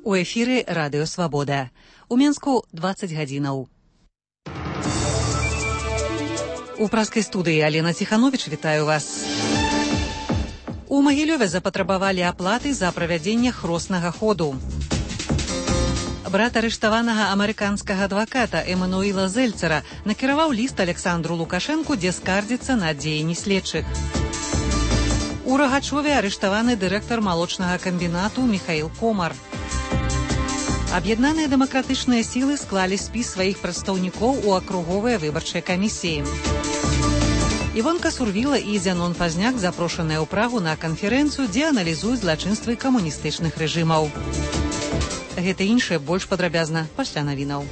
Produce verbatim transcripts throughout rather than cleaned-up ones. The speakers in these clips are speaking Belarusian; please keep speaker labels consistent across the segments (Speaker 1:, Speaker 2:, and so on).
Speaker 1: У эфіры Радыё Свабода. У Менску дваццаць гадзінаў. У праскай студыі Алена Ціхановіч вітаю вас. У Магілёве запатрабавалі аплаты за правядзенне хроснага ходу. Брат арыштаванага амерыканскага адваката Эмануіла Зельцера накіраваў ліст Александру Лукашэнку, дзе скардзіцца на дзеянні следчых. У Рагачове арыштаваны дырэктар малочнага камбінату Міхаіл Комар. Аб'яднаныя дэмакратычныя сілы склалі спіс сваіх прадстаўнікоў у акруговыя выбарчыя камісіі. Івонка Сурвіла і Зянон Пазняк запрошаныя ў Прагу на канферэнцыю, дзе аналізуюць злачынствы камуністычных рэжымаў. Гэта іншае больш падрабязна пасля навінаў.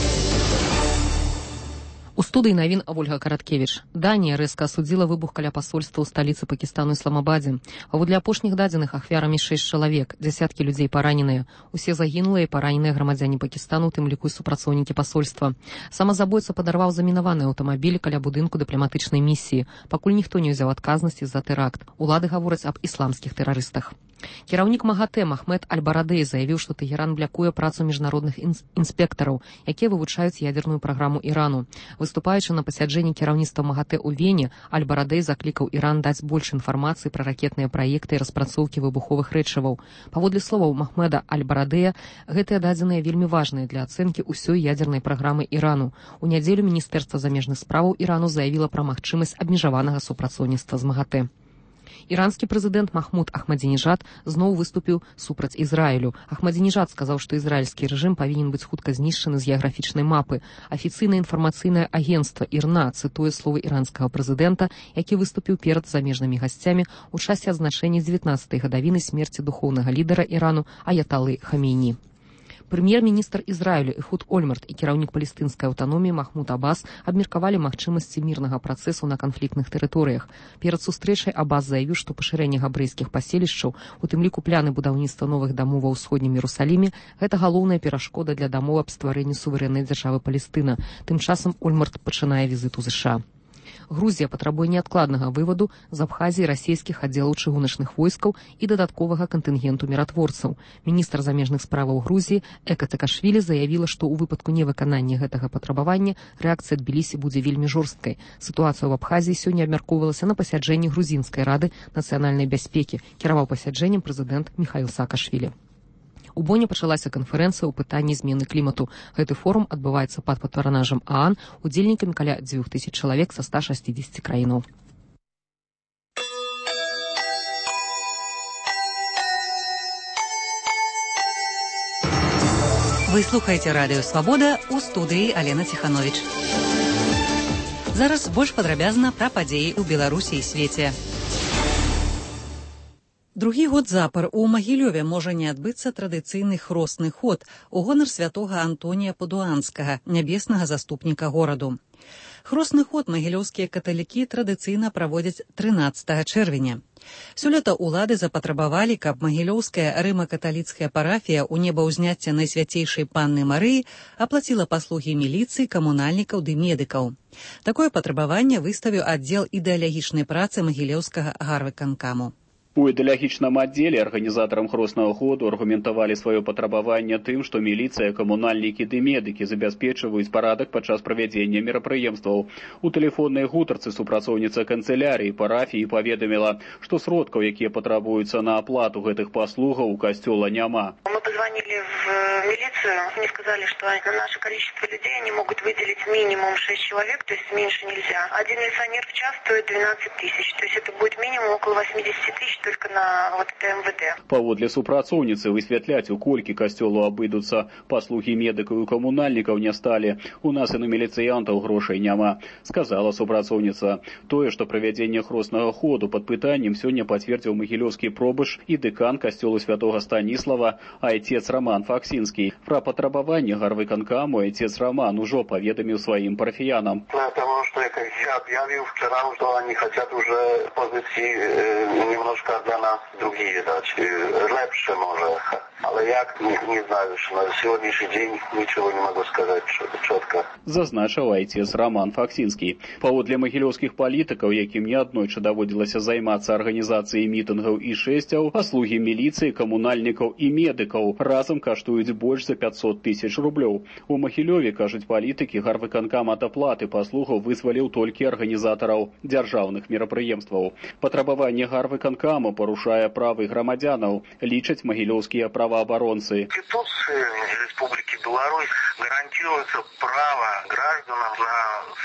Speaker 2: У студыі навін Ольга Караткевіч. Данія рэзка асудзіла выбух каля пасольства ў сталіцы Пакістану Ісламабадзе. Паводле апошніх дадзеных ахвярамі шэсць чалавек, дзясяткі людзей параненыя. Усе загінулыя і параненыя грамадзяне Пакістану, у тым ліку і супрацоўнікі пасольства. Самазабойца падарваў замінаваны аўтамабіль каля будынку дыпламатычнай місіі. Пакуль ніхто не ўзяў адказнасці за тэракт. Улады гавораць аб ісламскіх тэрарыстах. Кіраўнік МАГАТЭ Махмед Аль-Барадэй заявіў, што Тэгеран блякуе працу міжнародных інспектараў, якія вывучаюць ядерную праграму Ірану. Выступаючы на пасяджэнні кіраўніцтва МАГАТЭ ў Вене, Аль-Барадэй заклікаў Іран даць больш інфармацыі пра ракетныя праекты і распрацоўкі выбуховых рэчываў. Паводле словаў Махмеда Аль-Барадэя, гэтыя дадзеныя вельмі важныя для ацэнкі ўсёй ядернай праграмы Ірану. У нядзелю Міністэрства замежных справаў Ірану заявіла пра магчымасць абмежаванага супрацоўніцтва з МАГАТЭ. Іранскі прэзідэнт Махмуд Ахмадзінежад зноў выступіў супраць Ізраілю. Ахмадзінежад сказаў, што ізраільскі рэжым павінен быць хутка знішчаны з геаграфічнай мапы. Афіцыйнае інфармацыйнае агенцтва ІРНА цытуе словы іранскага прэзідэнта, які выступіў перад замежнымі гасцямі ў часе адзначэння дзевятнаццатай гадавіны смерці духоўнага лідара Ірану Аяталы Хамейні. Прэм'ер-міністр Ізраілю Эхуд Ольмерт і кіраўнік палестынскай аўтаноміі Махмуд Аббас абмеркавалі магчымасці мірнага працэсу на канфліктных тэрыторыях. Перад сустрэчай Аббас заявіў, што пашырэнне габрэйскіх паселішчаў, у тым ліку пляны будаўніцтва новых дамоў ва ўсходнім Іерусаліме, гэта галоўная перашкода для дамоў аб стварэнні суверэннай дзяржавы Палестына. Тым часам Ольмерт пачынае візіт у ЗША. Грузія патрабуе неадкладнага вываду з Абхазіі расійскіх аддзелаў чыгуначных войскаў і дадатковага кантынгенту міратворцаў. Міністр замежных справаў Грузіі Эка Тэкашвілі заявіла, што ў выпадку невыканання гэтага патрабавання рэакцыя Тбілісі будзе вельмі жорсткай. Сітуацыя ў Абхазіі сёння абмяркоўвалася на пасяджэнні грузінскай рады нацыянальнай бяспекі. Кіраваў пасяджэннем прэзідэнт Міхаіл Саакашвілі. У Боне пачалася канферэнцыя ў пытанні змены клімату. Гэты форум адбываецца пад патронажам ААН, удзельнікамі каля дзвюх тысяч чалавек са ста шасцідзесяці краінаў.
Speaker 1: Вы слухаеце Радыё Свабода, у студыі Алена Ціхановіч. Зараз больш падрабязна пра падзеі ў Беларусі і свеце. Другі год запар у Магілёве можа не адбыцца традыцыйны хросны ход у гонар святога Антонія Падуанскага, нябеснага заступніка гораду. Хросны ход магілёўскія каталікі традыцыйна праводзяць трынаццатага чэрвеня. Сёлета ўлады запатрабавалі, каб магілёўская рыма-каталіцкая парафія ў небаўзняцця Найсвяцейшай Панны Марыі аплаціла паслугі міліцыі, камунальнікаў ды медыкаў. Такое патрабаванне выставіў аддзел ідэалагічнай працы магілёўскага гарвыканкаму.
Speaker 3: У ідэалагічным аддзеле арганізатарам хроснага ходу аргументавалі сваё патрабаванне тым, што міліцыя, камунальнікі ды медыкі забяспечваюць парадак падчас правядзення мерапрыемстваў. У тэлефоннай гутарцы супрацоўніца канцылярыі парафіі паведаміла, што сродкаў, якія патрабуюцца на аплату гэтых паслугаў, у касцёла няма.
Speaker 4: Мы позвонили в милицию, мне сказали, что на наше количество людей они могут выделить минимум шесть человек, то есть меньше нельзя. Один милиционер в час стоит двенадцать тысяч, то есть это будет минимум около восемьдесят тысяч только на вот это МВД.
Speaker 3: Паводле супрацоўніцы высвятляць, у колькі касцёлу абыдуцца паслугі медыкаў і камунальнікаў не сталі. У нас і на міліцыянтаў грошай няма, сказала супрацоўніца. Тое, што правядзенне хроснага ходу пад пытаннем сёння пацвердзіў магілёўскі пробыш і дэкан касцёлу святога Станіслава, айцец Роман Факсінскі. Пра патрабаванне гарвыканкаму айцец Роман ужо паведаміў сваім парафіянам.
Speaker 5: Потому что я объявил вчера, что они хотят уже позиции немножко это для нас другие дачи. Лепше может. Але як, не, не знаю, что на сегодняшний день ничего не могу сказать четко.
Speaker 3: Зазначил отец Роман Факсинский. Паводле магілёўскіх палітыкаў, якім неаднойчы даводзілася займацца арганізацыяй мітынгаў і шэсцяў, паслугі міліцыі, камунальнікаў і медыкаў разам каштуюць больш за пятьсот тысяч рублёў. У Магілёве, кажуць палітыкі, гарвыканкам ад аплаты паслугаў вызваліў толькі арганізатараў дзяржаўных мерапрыемстваў. Патрабаванне гарвыканкаму парушае правы грамадзянаў, лічаць магілёўскія праваабаронцы.
Speaker 5: Конституции Республики Беларусь гарантируется право гражданам на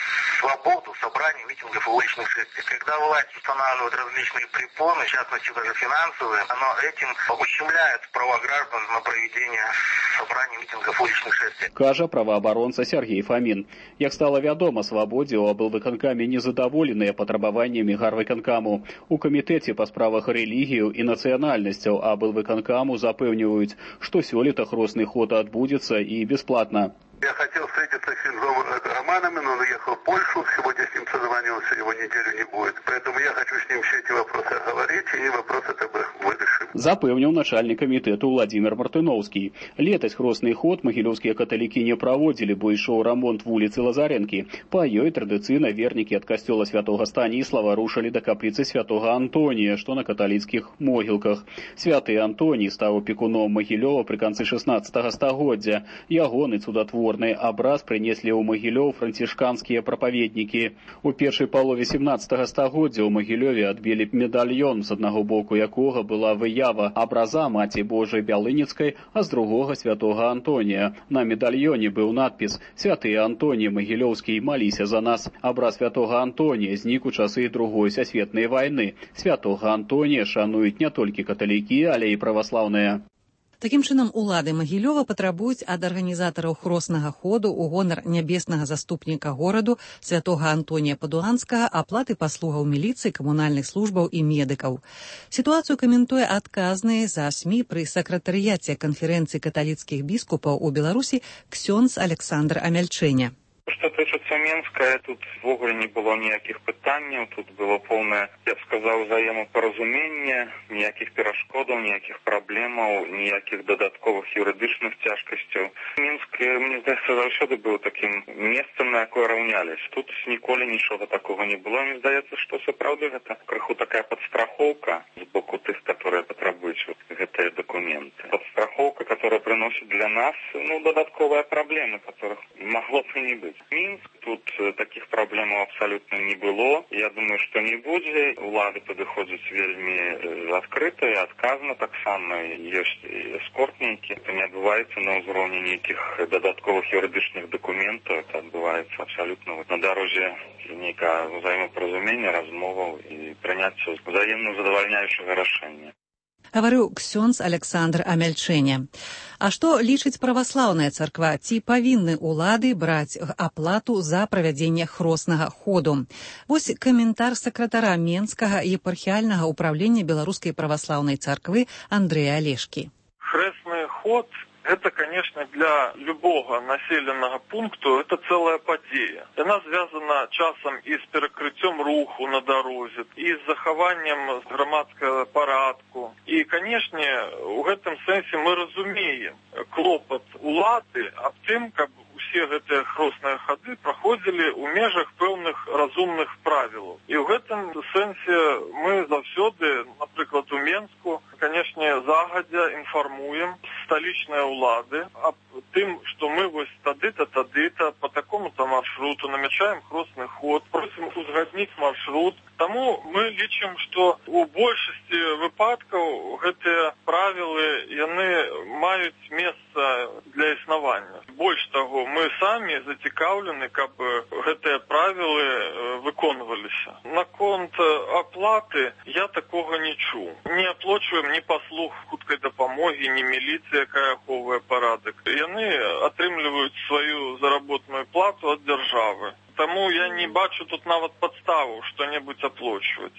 Speaker 5: свободу собраний, митингов и уличных шествий. Когда власть устанавливает различные препоны, в частности даже финансовые, оно этим ущемляет права граждан на проведение собраний, митингов и уличных шествий.
Speaker 3: Кажа праваабаронца Сергей Фомин. Як стала вядома, свабодзе ў аблвыканкаме незадаволеныя патрабаваннямі гарвыканкаму. У камітэце па справах рэлігію і нацыянальнасцяў аблвыканкаму запэўніваюць, што сёлета хросны ход адбудзецца і бесплатна.
Speaker 5: Я хотел встретиться с Романом, но он уехал в Польшу. Сегодня с ним созвонился, его неделю не будет. Поэтому я хочу с ним все эти вопросы оговорить, и вопрос это вырашим.
Speaker 3: Запэўніў начальник камітэту Владимир Мартыновский. Летась хросны ход магілёўскія каталікі не праводзілі, бо ішоў рамонт вуліцы Лазаренкі. Па ёй традыцыйна вернікі ад касцёла святога Станіслава рушылі да капліцы святога Антонія, што на каталіцкіх могілках. Святы Антоній стаў апекуном Магілёва пры канцы шаснаццатага стагоддзя. Ягоны цудатворны абраз прынеслі ў Магілёў францішканскія прапаведнікі. У першай палове сямнаццатага стагоддзя ў Магілёве адбілі медальён, з аднаго боку якога была выява абраза Маці Божай Бялыніцкай, а з другога святога Антонія. На медальёне быў надпіс «Святы Антоній Магілёўскі, маліся за нас». Абраз святога Антонія знік у часы Другой сусветнай вайны. Святога Антонія шануюць не толькі каталікі, але і праваслаўныя.
Speaker 1: Такім чынам, улады Магілёва патрабуюць ад арганізатараў хроснага ходу ў гонар нябеснага заступніка гораду святога Антонія Падуанскага аплаты паслугаў міліцыі, камунальных службаў і медыкаў. Сітуацыю каментуе адказны за СМІ пры сакратарыяце канферэнцыі каталіцкіх біскупаў у Беларусі ксёндз Александр Амяльчэня.
Speaker 6: Что тычыцца Менска, тут ввогуле не было ніякіх пытанняў, тут было поўнае, я б сказаў, взаемапаразуменне, ніякіх перашкодаў, ніякіх праблемаў, ніякіх дадатковых юрыдычных цяжкасцяў. Мінск, мне здаецца, заўсёды быў такім месцам, на якое раўнялись. Тут ніколі нічога такога не было. Мне здаецца, што сапраўды гэта крыху такая падстрахоўка з боку тых, которые патрабуюць гэтыя дакументы. Падстрахоўка, которая приносит для нас, ну, дадатковыя праблемы, которых могло б і не быць. Мінск, тут таких праблемаў абсалютна не было. Я думаю, што не будзе. Улады падыходзяць вельмі адкрыта і адказна. Таксама ёсць эскортнікі. Это не адбываецца на ўзроўні нейкіх дадатковых юрыдычных дакументаў. Это адбываецца абсалютна на дарозе нейкага ўзаемапаразумення, размоваў і прыняцця ўзаемна задавальняючага рашэння.
Speaker 1: Гаварыў ксёндз Александр Амяльчэня. А што лічыць праваслаўная царква? Ці павінны улады браць аплату за правядзенне хроснага ходу? Вось каментар сакратара Менскага епархіяльнага ўправлення Беларускай праваслаўнай царквы Андрэя Алешкі.
Speaker 7: Хрэсны ход – это, конечно, для любого населенного пункту это целая подея. Она связана часом и с перекрытием руху на дороге, и с захованием громадского порядку. И, конечно, в этом сенсе мы разумеем клопот улады об тем, как все гэтыя хросныя хады праходзілі ў межах пэўных разумных правілаў. І ў гэтым сэнсе мы заўсёды, напрыклад, у Менску, канешне, загадзя інфармуем сталічныя ўлады аб тым, што мы вось тады-то, тады-то па такому-то маршруту намячаем хросны ход, просім узгадніць маршрут. Таму мы лічым, што у большасці выпадкаў гэтыя правілы, яны маюць месца для існавання. Больш таго, мы самі зацікаўлены, каб гэтыя правілы выконваліся. Наконт аплаты я такога не чуў. Не аплачваем ні паслуг хуткай дапамогі, ні міліцыя, якая ахоўвае парадак. Яны атрымліваюць сваю заработную плату ад дзяржавы. Таму я не бачу тут нават падставу што-небудзь аплачваць.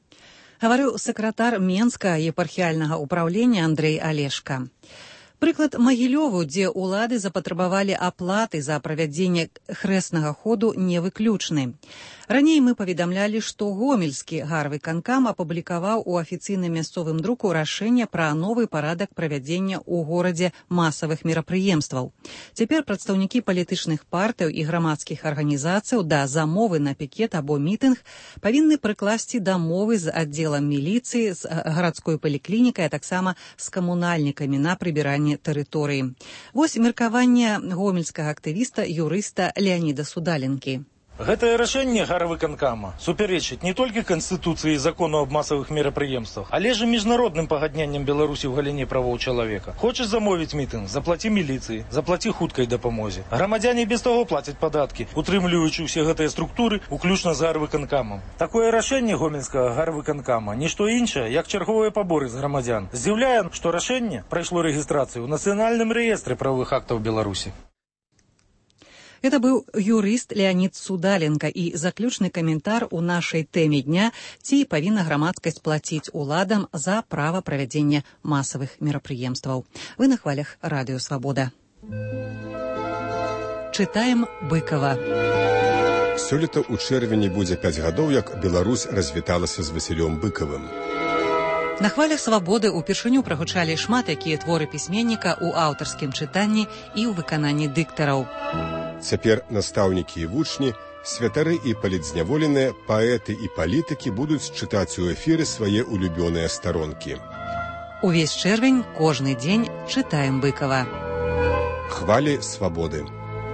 Speaker 1: Гаварыў сакратар Менска епархіяльнага ўправлення Андрэй Алешка. Прыклад Магілёву, дзе ўлады запатрабавалі аплаты за правядзенне хрэснага ходу, не выключны. Раней мы паведамлялі, што гомельскі гарвыканкам апублікаваў у афіцыйным мясцовым друку рашэнне пра новы парадак правядзення ў горадзе масавых мерапрыемстваў. Цяпер прадстаўнікі палітычных партыяў і грамадскіх арганізацыяў да замовы на пікет або мітынг павінны прыкласці дамовы з аддзелам міліцыі, з гарадской паліклінікай, а таксама з камунальнікамі на прыбіранне тэрыторыі. Вось меркаванне гомельскага актывіста, юрыста Леаніда Судаленкі.
Speaker 8: Гэтае рашэнне гарвыканкама супярэчыць не толькі Канстытуцыі і закону аб масавых мерапрыемствах, але ж і міжнародным пагадненням Беларусі ў галіне правоў чалавека. Хочаш замовіць мітынг, заплаці міліцыі, заплаці хуткай дапамозе. Грамадзяне без таго плацяць падаткі, утрымліваючы ўсе гэтыя структуры, уключна з гарвыканкамам. Такое рашэнне гомельскага гарвыканкама нішто іншае, як чарговыя паборы з грамадзян. Здзіўляе, што рашэнне прайшло рэгістрацыю ў нацыянальным рэестры правовых актаў Беларусі.
Speaker 1: Это быў юрыст Леанід Судаленка і заключны каментар у нашай тэме дня, ці павінна грамадскасць плаціць уладам за права правядзення масавых мерапрыемстваў. Вы на хвалях Радыё Свабода. Чытаем Быкова.
Speaker 9: Сёлета ў чэрвені будзе пяць гадоў, як Беларусь развіталася з Васілём Быкавым.
Speaker 1: На хвалях Свабоды ўпершыню прагучалі шмат якія творы пісьменніка ў аўтарскім чытанні і ў выкананні дыктараў.
Speaker 9: Цяпер настаўнікі і вучні, святары і палітзняволеныя, паэты і палітыкі будуць чытаць у эфіры свае улюбёныя старонкі.
Speaker 1: Увесь чэрвень, кожны дзень чытаем Быкава.
Speaker 9: Хвалі Свабоды.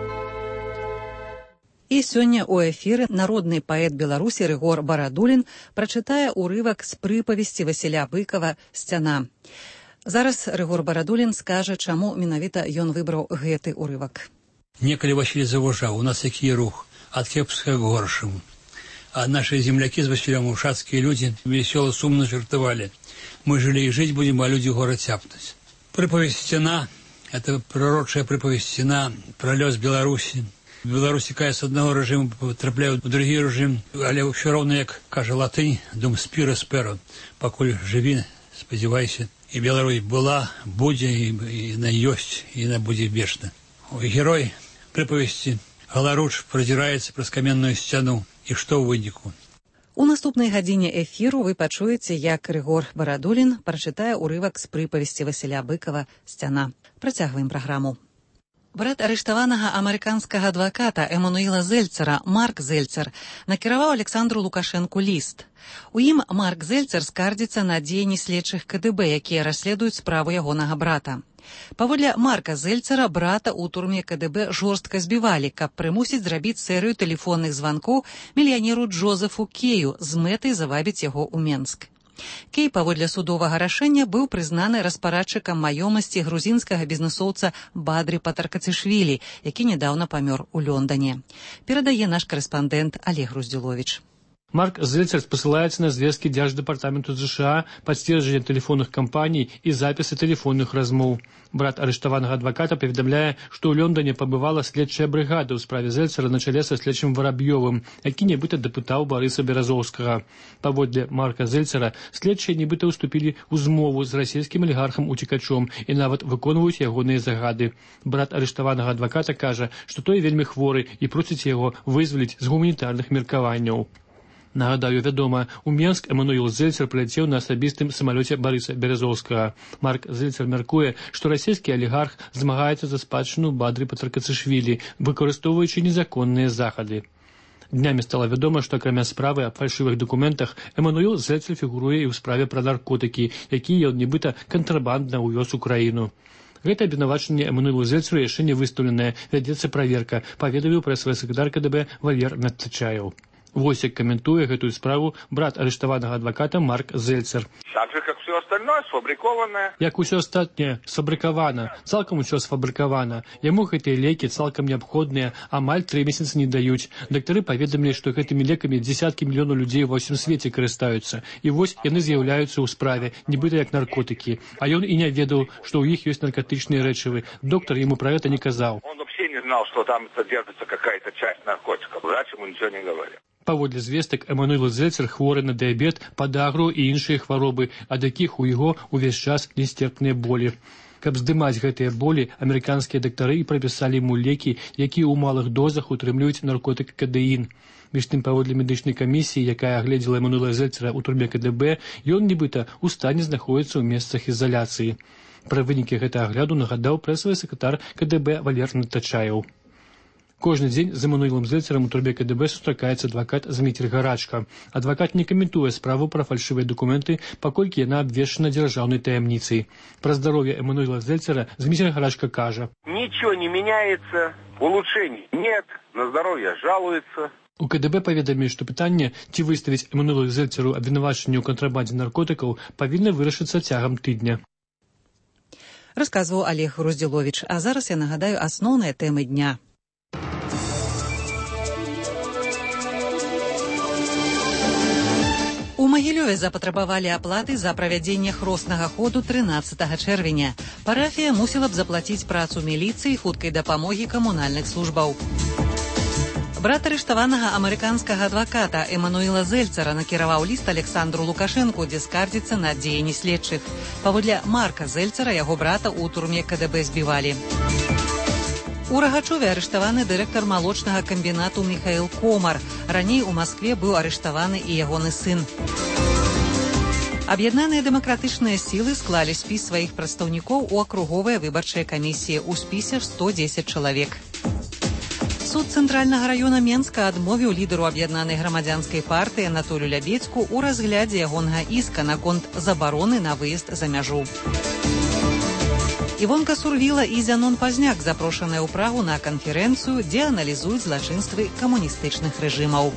Speaker 1: І сёння ў эфіры народны паэт Беларусі Рыгор Барадулін прачытае ўрывак з прыпавесці Васіля Быкава «Сцяна». Зараз Рыгор Барадулін скажа, чаму менавіта ён выбраў гэты ўрывак.
Speaker 10: Некалі Васіль заважаў, у нас які рух, ад кепскага к горшаму. А наши земляки с Василем, ушацкие люди, весело, сумно жартовали. Мы жили и жить будем, а люди город тяпнуть. Приповесть «Стена» — это пророчая приповесть «Стена», про лёс Беларуси. Беларусь текает с одного режима, потрапляют в другой режим, але все равно, як каже латынь, дум спира сперо, покуль живи, сподівайся. И Беларусь была, буде, и, и на ёсть, и на буде вечно. Герой приповести Галаруч продираецца праз каменную сцяну, і што ў выніку.
Speaker 1: У наступнай гадзіне эфіру вы пачуеце, як Рыгор Барадулін прачытае ўрывак з прыпавесці Васіля Быкава «Сцяна». Працягваем праграму. Брат арыштаванага амерыканскага адваката Эмануіла Зельцера, Марк Зельцер, накіраваў Александру Лукашэнку ліст. У ім Марк Зельцер скардзіцца на дзеянні следчых ка дэ бэ, якія расследуюць справу ягонага брата. Паводле Марка Зельцера, брата ў турме ка дэ бэ жорстка збівалі, каб прымусіць зрабіць серыю тэлефонных званкоў мільянеру Джозефу Кею з мэтай завабіць яго ў Менск. Кей паводле судовага рашэння быў прызнаны распарадчыкам маёмасці грузінскага бізнесоўца Бадры Патаркацішвілі, які нядаўна памёр у Лондоне. Перадае наш корэспандэнт Олег Руздзіловіч.
Speaker 11: Марк Зельцер посылается на звестки Держдепартаменту США, подстеживание телефонных компаний и записи телефонных размов. Брат арыштаванага адваката паведамляе, што ў Лондоне пабывала следчая брыгада ў справе Зельцера на чале са следчым Вараб'ёвым, які нібыта дапытаў Барыса Беразоўскага. Паводле Марка Зельцера, следчыя нібыта ўступілі ў змову з расійскім алігархам-уцекачом і нават выконваюць ягоныя загады. Брат арыштаванага адваката кажа, што той вельмі хворы і просіць яго вызваліць з гуманітарных меркаванняў. Нагадаю, вядома, у Менск Эмануіл Зельцер прыляцеў на асабістым самалёце Барыса Беразоўскага. Марк Зельцер мяркуе, што расійскі алігарх змагаецца за спадчыну Бадры Патаркацішвілі, выкарыстоўваючы незаконныя захады. Днямі стала вядома, што акрамя справы аб фальшывых дакументах, Эмануіл Зельцер фігуруе і ў справе пра наркотыкі, якія ён нібыта кантрабандна ўвёз у краіну. Гэта абвінавачанне Эмануілу Зельцеру яшчэ не выстаўленае, вядзецца праверка, паведаміў прэсавы сакратар ка дэ бэ Валер Надтачаеў. Вось як каментуе гэтую справу брат арыштаванага адваката Марк Зельцер.
Speaker 12: Так же, как все остальное, сфабрикованное.
Speaker 11: Як усё астатняе, сфабрыкавана, цалкам усё сфабрыкавана. Яму гэтыя лекі цалкам неабходныя, амаль тры месяцы не даюць. Дактары паведамілі, што гэтымі лекамі дзесяткі мільёнаў людзей ва ўсім свеце карыстаюцца. І вось яны з'яўляюцца ў справе, нібыта як наркотыкі. А ён і не ведаў, што ў іх ёсць наркотычныя рэчывы. Доктар яму пра гэта не казаў.
Speaker 12: Он вообще не знал, что там содержится какая-то часть наркотиков. Врач ему ничего не говорил.
Speaker 11: Паводле звестак, Эмануэл Зельцер хворы на дыябет, падагру і іншыя хваробы, ад якіх у яго увесь час нестерпныя болі. Каб здымаць гэтыя болі, амерыканскія дактары прапісалі яму лекі, якія ў малых дозах утрымліваюць наркотык кадэін. Між тым, паводле медычнай камісіі, якая агледзела Эмануэла Зельцера ў турме ка дэ бэ, ён нібыта ў стане знаходзіцца ў месцах ізаляцыі. Пра вынікі гэтага агляду нагадаў прэсавы сакратар ка дэ бэ Валерый Тачаеў. Кожны дзень з Эмануэлам Зельцерам у турме ка дэ бэ сустракаецца адвакат Зміцер Гарачка. Адвакат не каментуе справу пра фальшывыя дакументы, паколькі яна абвешчана дзяржаўнай таямніцай. Пра здароўе Эмануэла Зельцера Зміцер Гарачка кажа:
Speaker 12: «Ничего не меняется, улучшений нет, на здоровье жалуется».
Speaker 11: У ка дэ бэ паведамілі, што пытанне, ці выставіць Эмануэлу Зельцеру абвінавачанне ў кантрабандзе наркотыкаў, павінна вырашыцца цягам тыдня.
Speaker 1: Расказваў Олег Груздзіловіч, а зараз я нагадаю асноўныя тэмы дня. У Магілёве запатрабавалі аплаты за правядзенне хроснага ходу трынаццатага чэрвеня. Парафія мусіла б заплаціць працу міліцыі, хуткай дапамогі камунальных службаў. Брат арыштаванага амерыканскага адваката Эмануэла Зельцера накіраваў ліст Александру Лукашэнку, дзе скардзіцца на дзеянні следчых. Паводле Марка Зельцера, яго брата ў турме ка дэ бэ збівалі. У Рагачове арыштаваны дырэктар малочнага камбінату Міхаіл Комар. Раней у Маскве быў арыштаваны і ягоны сын. Аб'яднаныя дэмакратычныя сілы склалі спіс сваіх прадстаўнікоў у акруговыя выбарчыя камісіі. У спісе сто дзесяць чалавек. Суд Цэнтральнага раёна Менска адмовіў лідару аб'яднанай грамадзянскай партыі Анатолію Лябецку ў разглядзе ягонага іска наконт забароны на выезд за мяжу. Івонка Сурвіла і Зянон Пазняк запрошаныя ў Прагу на канферэнцыю, дзе аналізуюць злачынствы камуністычных рэжымаў.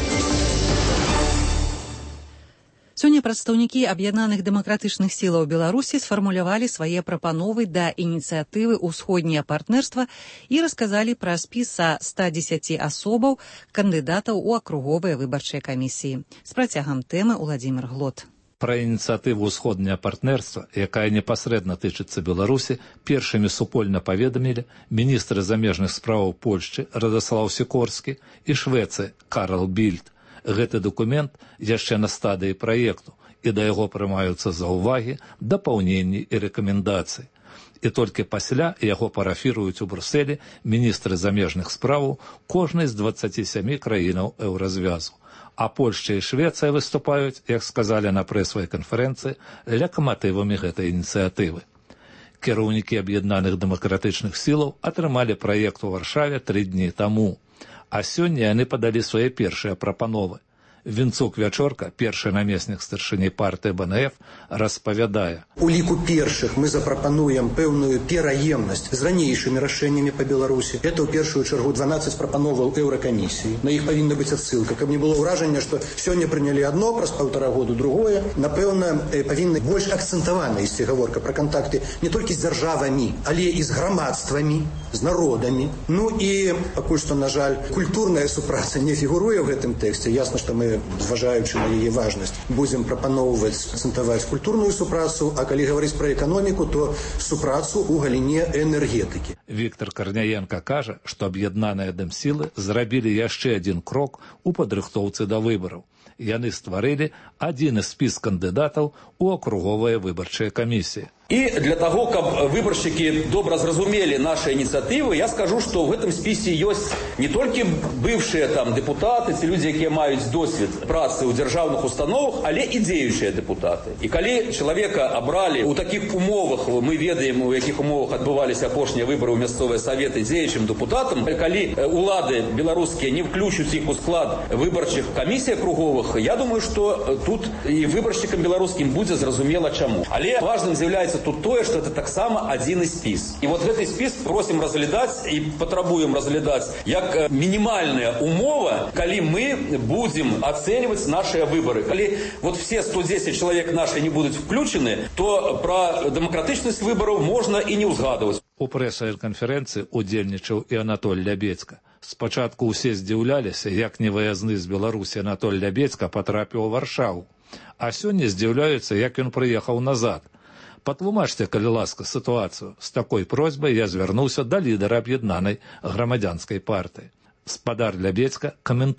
Speaker 1: Сёння прадстаўнікі аб'яднаных дэмакратычных сілаў Беларусі сфармулявалі свае прапановы да ініцыятывы «Усходняе партнерства» і расказалі пра спіс са ста дзесяці асобаў кандыдатаў у акруговыя выбарчыя камісіі. З працягам тэмы Уладзімір Глот.
Speaker 13: Пра ініцыятыву «Усходняе партнерства», якая непасрэдна тычыцца Беларусі, першымі супольна паведамілі міністры замежных справаў Польшчы Радаслаў Сікорскі і Швецыі Карл Більд. Гэты дакумент яшчэ на стадыі праекту, і да яго прымаюцца заўвагі, дапаўненні і рэкамендацыі. І толькі пасля яго парафіруюць у Брусэлі міністры замежных справаў кожнай з дваццаці сямі краінаў еўразвязу. А Польшча і Швецыя выступаюць, як сказалі на прэсавай канферэнцыі, лакаматывамі гэтай ініцыятывы. Кіраўнікі аб'яднаных дэмакратычных сілаў атрымалі праект у Варшаве тры дні таму. А сёння яны падалі свае першыя прапановы. Вінцук Вячорка, першы намеснік старшыні партыі бэ эн эф, распавядае.
Speaker 14: У ліку першых мы запрапануем пэўную пераемнасць з ранейшымі рашэннямі па Беларусі. Это ў першую чаргу дванаццаць прапановаў еўракамісіі. На іх павінна быць адсылка, каб не было ўражання, што сёння прынялі адно, праз паўтара году другое. Напэўна, павінна больш акцэнтавана ісці гаворка пра кантакты не толькі з дзяржавамі, але і з грамадствамі, з народамі. Ну і пакуль што, на жаль, культурная супраца не фігуруе ў гэтым тэксце. Ясна, што мы, зважаючы на яе важнасць, будзем прапаноўваць акцэнтаваць культурную супрацу, а калі гаварыць пра эканоміку, то супрацу ў галіне энергетыкі.
Speaker 13: Віктор Карняенка кажа, што аб'яднаныя дэмсілы зрабілі яшчэ адзін крок у падрыхтоўцы да выбараў. Яны стварылі адзіны спіс кандыдатаў у акруговыя выбарчыя камісіі.
Speaker 15: И для того, каб выборщики добра зразумели наши инициативы, я скажу, что в этом списке есть не только бывшие там депутаты, те люди, которые имеют досвид працы у державных установах, але и деющие депутаты. И коли человека обрали у таких умовах, мы ведаем, у каких умовах отбывались опошние выборы у местные советы деющим депутатам, коли улады белорусские не включат их у склад выборчих комиссий круговых, я думаю, что тут и выборщикам белорусским будет зразумело чему. Але важным является тут тое, что это так само один из спіс. И вот этот спіс просим разглядать и потребуем разглядать как минимальная умова, коли мы будем оценивать наши выборы. Коли вот все сто десять человек наши не будут включены, то про демократичность выборов можно и не узгадывать.
Speaker 13: У прэсавай канферэнцыі удзельнічаў і Анатоль Лябецка. Спачатку ўсе здзіўляліся, як невыязны з Беларусі Анатоль Лябецка патрапіў у Варшаву. А сёння здзіўляюцца, як ён прыехаў назад. Патлумачце, калі ласка, сітуацыю. З такой просьбай я звярнуўся да лідара аб'яднанай грамадзянскай партыі. Спадар Лябецка каментуе.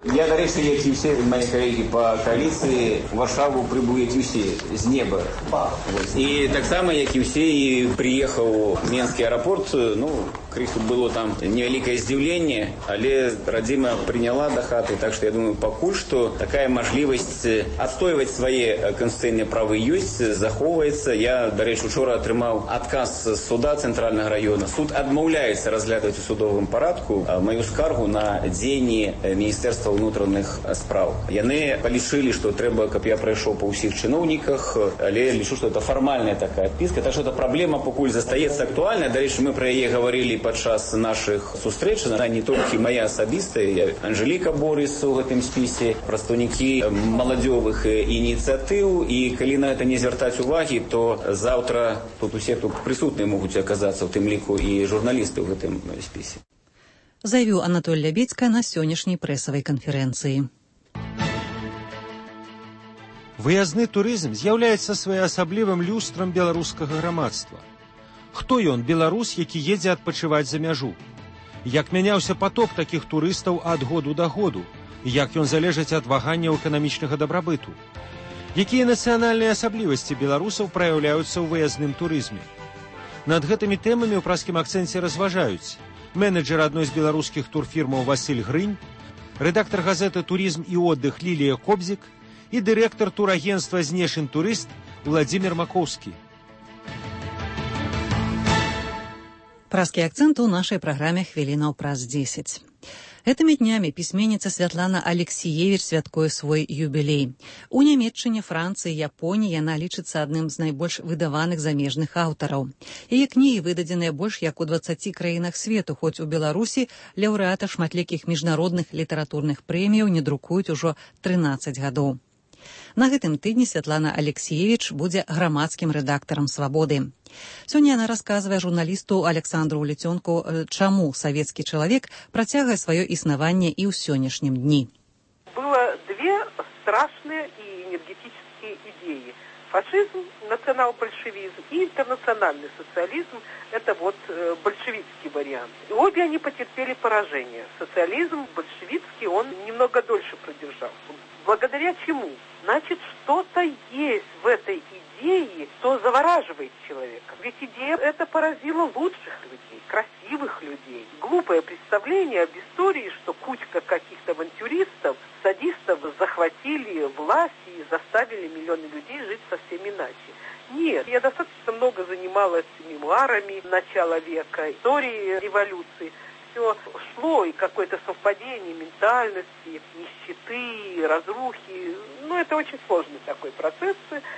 Speaker 16: Я, дарэчы, як і ўсе мае калегі па кааліцыі, у Варшаву прыбыў як і ўсе з неба. І таксама, як і ўсе, і прыехаў в Менскі аэрапорт, ну, крыху было там невялікае здзіўленне, але радзіма прыняла да хаты, так што я думаю, пакуль што такая мажлівасць адстойваць свае канстытуцыйныя правы ёсць, захоўваецца. Я, дарэчы, учора атрымаў адказ з суда цэнтральнага раёна. Суд адмаўляецца разглядаць у судовым парадку маю скаргу на дзеянні Міністэрства ўнутраных спраў. Яны палічылі, што трэба, каб я прайшоў па ўсіх чыноўніках, але лічу, што это фармальная такая адпіска. Так што эта праблема пакуль застаецца актуальная. Дарэчы, мы пра яе гаварылі падчас нашых сустрэч. Она не толькі мая асабістая, Анжеліка Борыс у гэтым спісе, прадстаўнікі маладзёвых ініцыятыў. І калі на гэта не звяртаць увагі, то заўтра тут усе тут прысутныя могуць аказацца, у тым ліку і журналісты ў гэтым спісе.
Speaker 1: Заявіў Анатоль Лябедзька на сённяшняй прэсавай канферэнцыі.
Speaker 17: Выязны турызм з'яўляецца своеасаблівым люстрам беларускага грамадства. Хто ён, беларус, які едзе адпачываць за мяжу? Як мяняўся поток такіх турыстаў ад году да году? Як ён залежыць ад ваганняў эканамічнага дабрабыту? Якія нацыянальныя асаблівасці беларусаў праяўляюцца ў выязным турызме? Над гэтымі тэмамі ў праскім акцэнце разважаюць менеджер адной з беларускіх турфірмаў Васіль Грынь, рэдактар газеты «Турізм і отдых» Лілія Кобзік і дырэктар турагенства «Знешын турыст» Владзімир Макоўскі.
Speaker 1: Праскі акцэнт у нашай праграме хвілінаў праз дзесяць. Гэтымі днямі пісьменніца Святлана Алексіевіч святкуе свой юбілей. У Нямецчыне, Францыі, Японіі яна лічыцца адным з найбольш выдаваных замежных аўтараў. Яе кнігі выдадзеныя больш як у дваццаці краінах свету, хоць у Беларусі лаўрэата шматлікіх міжнародных літаратурных прэміяў не друкуюць ужо трынаццаць гадоў. На гэтым тыдні Святлана Алексіевіч будзе грамадскім рэдактарам «Свабоды». Сёння яна расказвае журналісту Александру Уліцёнку, чаму савецкі чалавек працягвае сваё існаванне і ў сённяшнім дні.
Speaker 18: Было две страшные и энергетические идеи. Фашизм, национал-большевизм и интернациональный социализм – это вот э, большевистский вариант. И обе они потерпели поражение. Социализм большевистский, он немного дольше продержался. Благодаря чему? Значит, что-то есть в этой идее, что завораживает человека. Ведь идея эта поразила лучших людей, красивых людей. Глупое представление об истории, что кучка каких-то авантюристов, садистов захватили власть и заставили миллионы людей жить совсем иначе. Нет, я достаточно много занималась мемуарами начала века, историей революции. Все шло, и какое-то совпадение ментальности, нищеты, разрухи. Ну, это очень сложный такой процесс.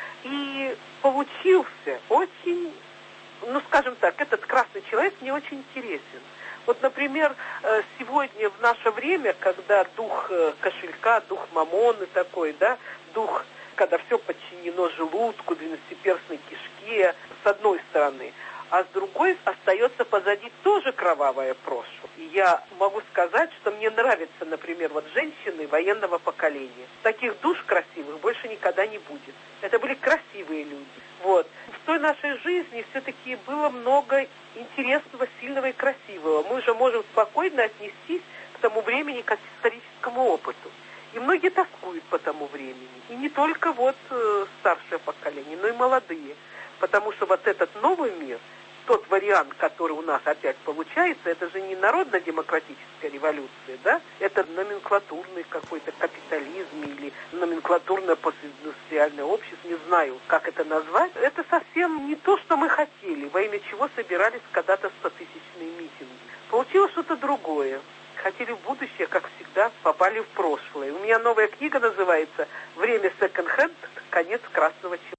Speaker 18: И получился очень, ну, скажем так, этот красный человек мне очень интересен. Вот, например, сегодня в наше время, когда дух кошелька, дух мамоны такой, да, дух, когда все подчинено желудку, двенадцатиперстной кишке, с одной стороны, а с другой остается позади тоже кровавое прошлое. И я могу сказать, что мне нравятся, например, вот женщины военного поколения. Таких душ красивых больше никогда не будет. Это были красивые люди. Вот. В той нашей жизни все-таки было много интересного, сильного и красивого. Мы же можем спокойно отнестись к тому времени как к историческому опыту. И многие тоскуют по тому времени. И не только вот э, старшее поколение, но и молодые. Потому что вот этот новый мир, тот вариант, который у нас опять получается, это же не народно-демократическая революция, да? Это номенклатурный какой-то капитализм или номенклатурное постиндустриальное общество, не знаю, как это назвать. Это совсем не то, что мы хотели, во имя чего собирались когда-то стотысячные митинги. Получилось что-то другое. Хотели в будущее, как всегда, попали в прошлое. У меня новая книга называется «Время секонд-хенд. Конец красного человека».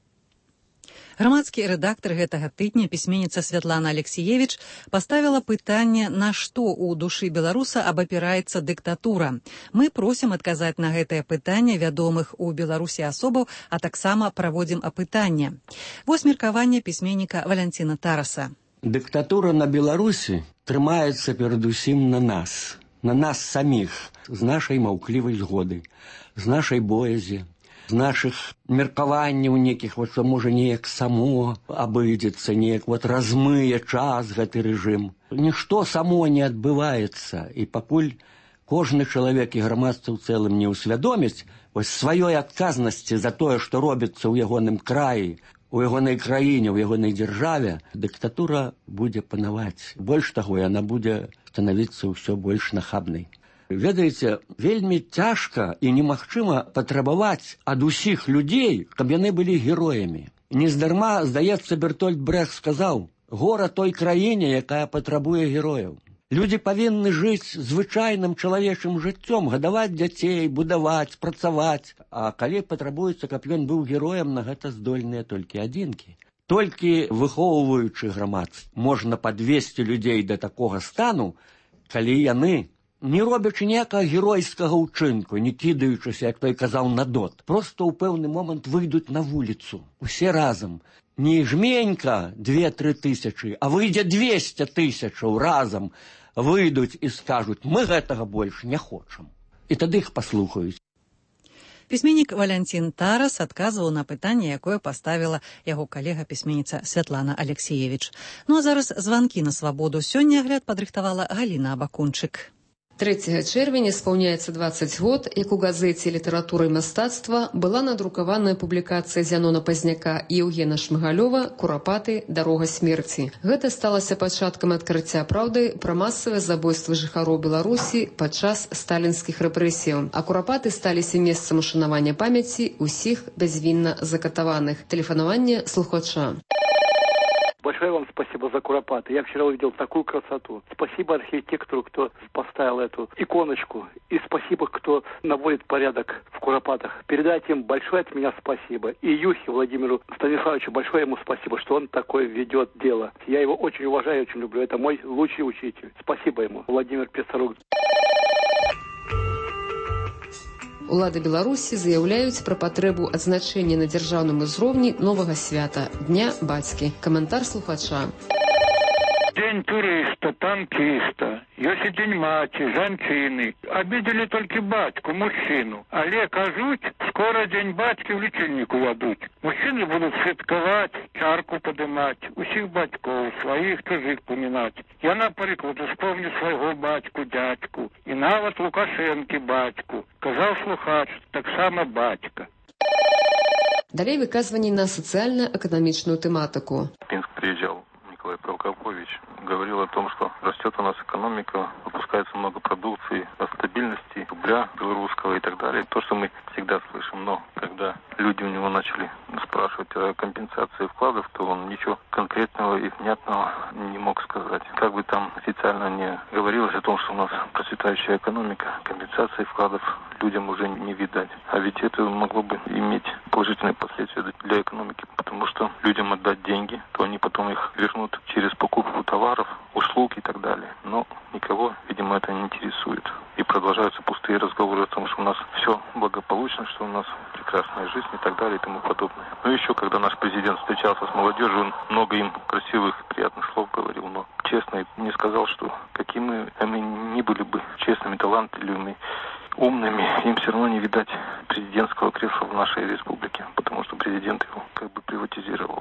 Speaker 1: Грамадскі рэдактар гэтага тыдня, пісьменніца Святлана Алексіевіч, паставіла пытанне, на што ў душы беларуса абапіраецца дыктатура. Мы просім адказаць на гэтае пытанне вядомых у Беларусі асобаў, а таксама праводзім апытанне. Вось меркаванне пісьменніка Валянціна Тараса.
Speaker 19: Дыктатура на Беларусі трымаецца перадусім на нас, на нас саміх, з нашай маўклівай згоды, з нашай боязі, з нашых меркаванняў некіх, вот, што можа неяк само абыдзецца, неяк вот размые час гэты рэжым. Нішто само не адбываецца, і пакуль кожны чалавек і грамадства ў цэлым не ўсвядоміць вось сваёй адказнасці за тое, што робіцца ў ягоным краі, у ягонай краіне, у ягонай дзяржаве, дыктатура будзе панаваць. Больш таго, яна будзе станавіцца ўсё больш нахабнай. Ведаеце, вельмі цяжка і немагчыма патрабаваць ад усіх людзей, каб яны былі героямі. Нездарма, здаецца, Бертольд Брехт сказаў: «Гора той краіне, якая патрабуе герояў». Людзі павінны жыць звычайным чалавечым жыццём, гадаваць дзяцей, будаваць, працаваць. А калі патрабуецца, каб ён быў героем, на гэта здольныя толькі адзінкі. Толькі выхоўваючы грамадства можна падвесці людзей да такога стану, калі яны, не робячы ніякага геройскага ўчынку, не кідаючыся, як той казаў, на дот, проста ў пэўны момант выйдуць на вуліцу, усе разам. Не жменька две-тры тысячы, а выйдзе двесце тысячаў разам выйдуць і скажуць: мы гэтага больш не хочам. І тады іх паслухаюць.
Speaker 1: Пісьменнік Валянцін Тарас адказваў на пытанне, якое паставіла яго калега-пісьменніца Святлана Алексеевич. Ну а зараз званкі на свабоду. Сёння агляд падрыхтавала Галіна Абакунчык.
Speaker 2: трэцяга чэрвеня спаўняецца дваццаць год, як у газеце «Літаратура і мастацтва» была надрукаваная публікацыя Зянона Пазняка і Еўгена Шмыгалёва «Курапаты. Дарога смерці». Гэта сталася пачаткам адкрыцця праўды пра масавыя забойствы жыхароў Беларусі падчас сталінскіх рэпрэсіяў. А курапаты сталіся месцам ушанавання памяці ўсіх бязвінна закатаваных. Тэлефанаванне слухача.
Speaker 20: Большое вам спасибо за Куропаты. Я вчера увидел такую красоту. Спасибо архитектору, кто поставил эту иконочку. И спасибо, кто наводит порядок в Куропатах. Передайте им большое от меня спасибо. И Юхе Владимиру Станиславовичу большое ему спасибо, что он такое ведет дело. Я его очень уважаю, очень люблю. Это мой лучший учитель. Спасибо ему. Владимир Писарук.
Speaker 2: Улады Беларусі заяўляюць пра патрэбу адзначэння на дзяржаўным узроўні новага свята – Дня бацькі. Каментар слухача.
Speaker 21: День туриста, танкиста, ёсць і дзень маці, жанчыны. Обидели толькі бацьку, мужчыну. Але кажуць, скоро дзень бацькі ў лічыльніку вадуць. Мужчыны будуць святкаваць, чарку падымаць, усіх бацькоў, сваіх чужых памінаць. Я, напрыклад, успомню свайго бацьку, дядьку, і нават Лукашэнкі бацьку. Казаў слухач, таксама бацька.
Speaker 2: Далей выказванні на сацыяльна-эканамічную тэматыку.
Speaker 22: Пинск приезжал Николай Прокопович, говорил о том, что растет у нас экономика, выпускается много продукции, о стабильности рубля белорусского и так далее. То, что мы всегда слышим. Но когда люди у него начали спрашивать о компенсации вкладов, то он ничего конкретного и внятного не мог сказать. Как бы там официально не говорилось о том, что у нас процветающая экономика, компенсации вкладов людям уже не видать. А ведь это могло бы иметь положительные последствия для экономики, потому что людям отдать деньги, то они потом их вернут через покупку товаров, услуг и так далее. Но никого, видимо, это не интересует. И продолжаются пустые разговоры о том, что у нас все благополучно, что у нас прекрасная жизнь и так далее и тому подобное. Ну еще, когда наш президент встречался с молодежью, он много им красивых, приятных слов говорил, но честно не сказал, что какими мы ни были бы честными, талантливыми, умными, им все равно не видать президентского кресла в нашей республике, потому что президент его как бы приватизировал.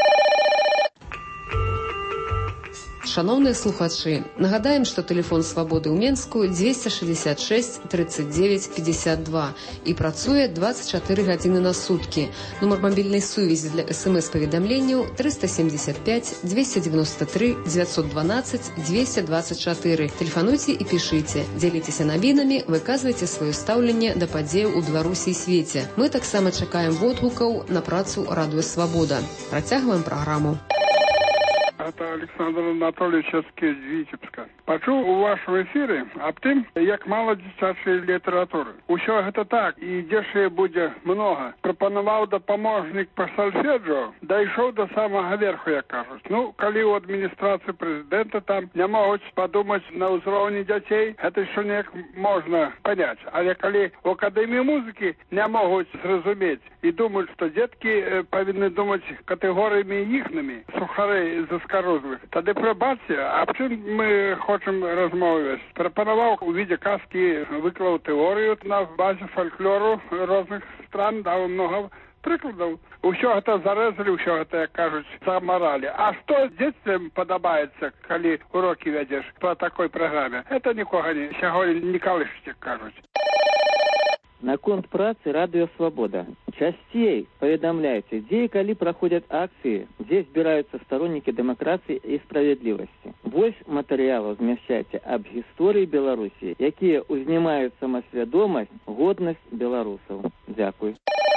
Speaker 2: Шановныя слухачы, нагадаем, што тэлефон свабоды ў Менску дзвесце шэсцьдзесят шэсць тридцать девять пятьдесят два і працуе двадцать чатыры гадзіны на суткі. Нумар мабільнай сувязі для эс-эм-эс-паведамленняў триста семьдесят пять двести девяносто три девятьсот двенадцать двести двадцать четыре. Тэлефануйце і пішыце, дзяліцеся навінамі, выказвайце сваё стаўленне да падзеяў у Беларусі і свеце. Мы таксама чакаем водгукаў на працу Радыё Свабода. Працягваем праграму.
Speaker 23: Это Александр Анатольевич из Витебска. Почув у вашому ефірі об тим, як мало дитячої літератури. Усього це так, і дешеве буде много. Пропонував допоможник по сольфеджіо, дійшов до самого верху, як кажуть. Ну, коли у адміністрації президента там не можуть подумати на узровні дітей, це ще ніяк можна понять. Але коли в Академії музики не можуть зрозуміти і думають, що дітки повинні думати категоріями їхніми, сухари заскорузлих, тоді пробація, а в чим ми хочемо розмовляти? Пропонував у віді казки, виклав теорію на базі фольклору різних стран, дав много прыкладаў. Усё гэта зарэзалі, ўсё гэта, як кажуць, замаралі. А што дзецям падабаецца, калі урокі вядзеш па такой праграме? Это нікога не, сягоння не калышыць, як кажуць.
Speaker 3: Наконт працы радыё «Свабода». Часцей паведамляйце, дзе і калі праходзяць акцыі, дзе збіраюцца староннікі дэмакратыі і справядлівасці. Вось матэрыялаў змяшчайце аб гісторыі Беларусі, якія ўзнімаюць самасвядомасць, годнасць беларусаў. Дзякуй.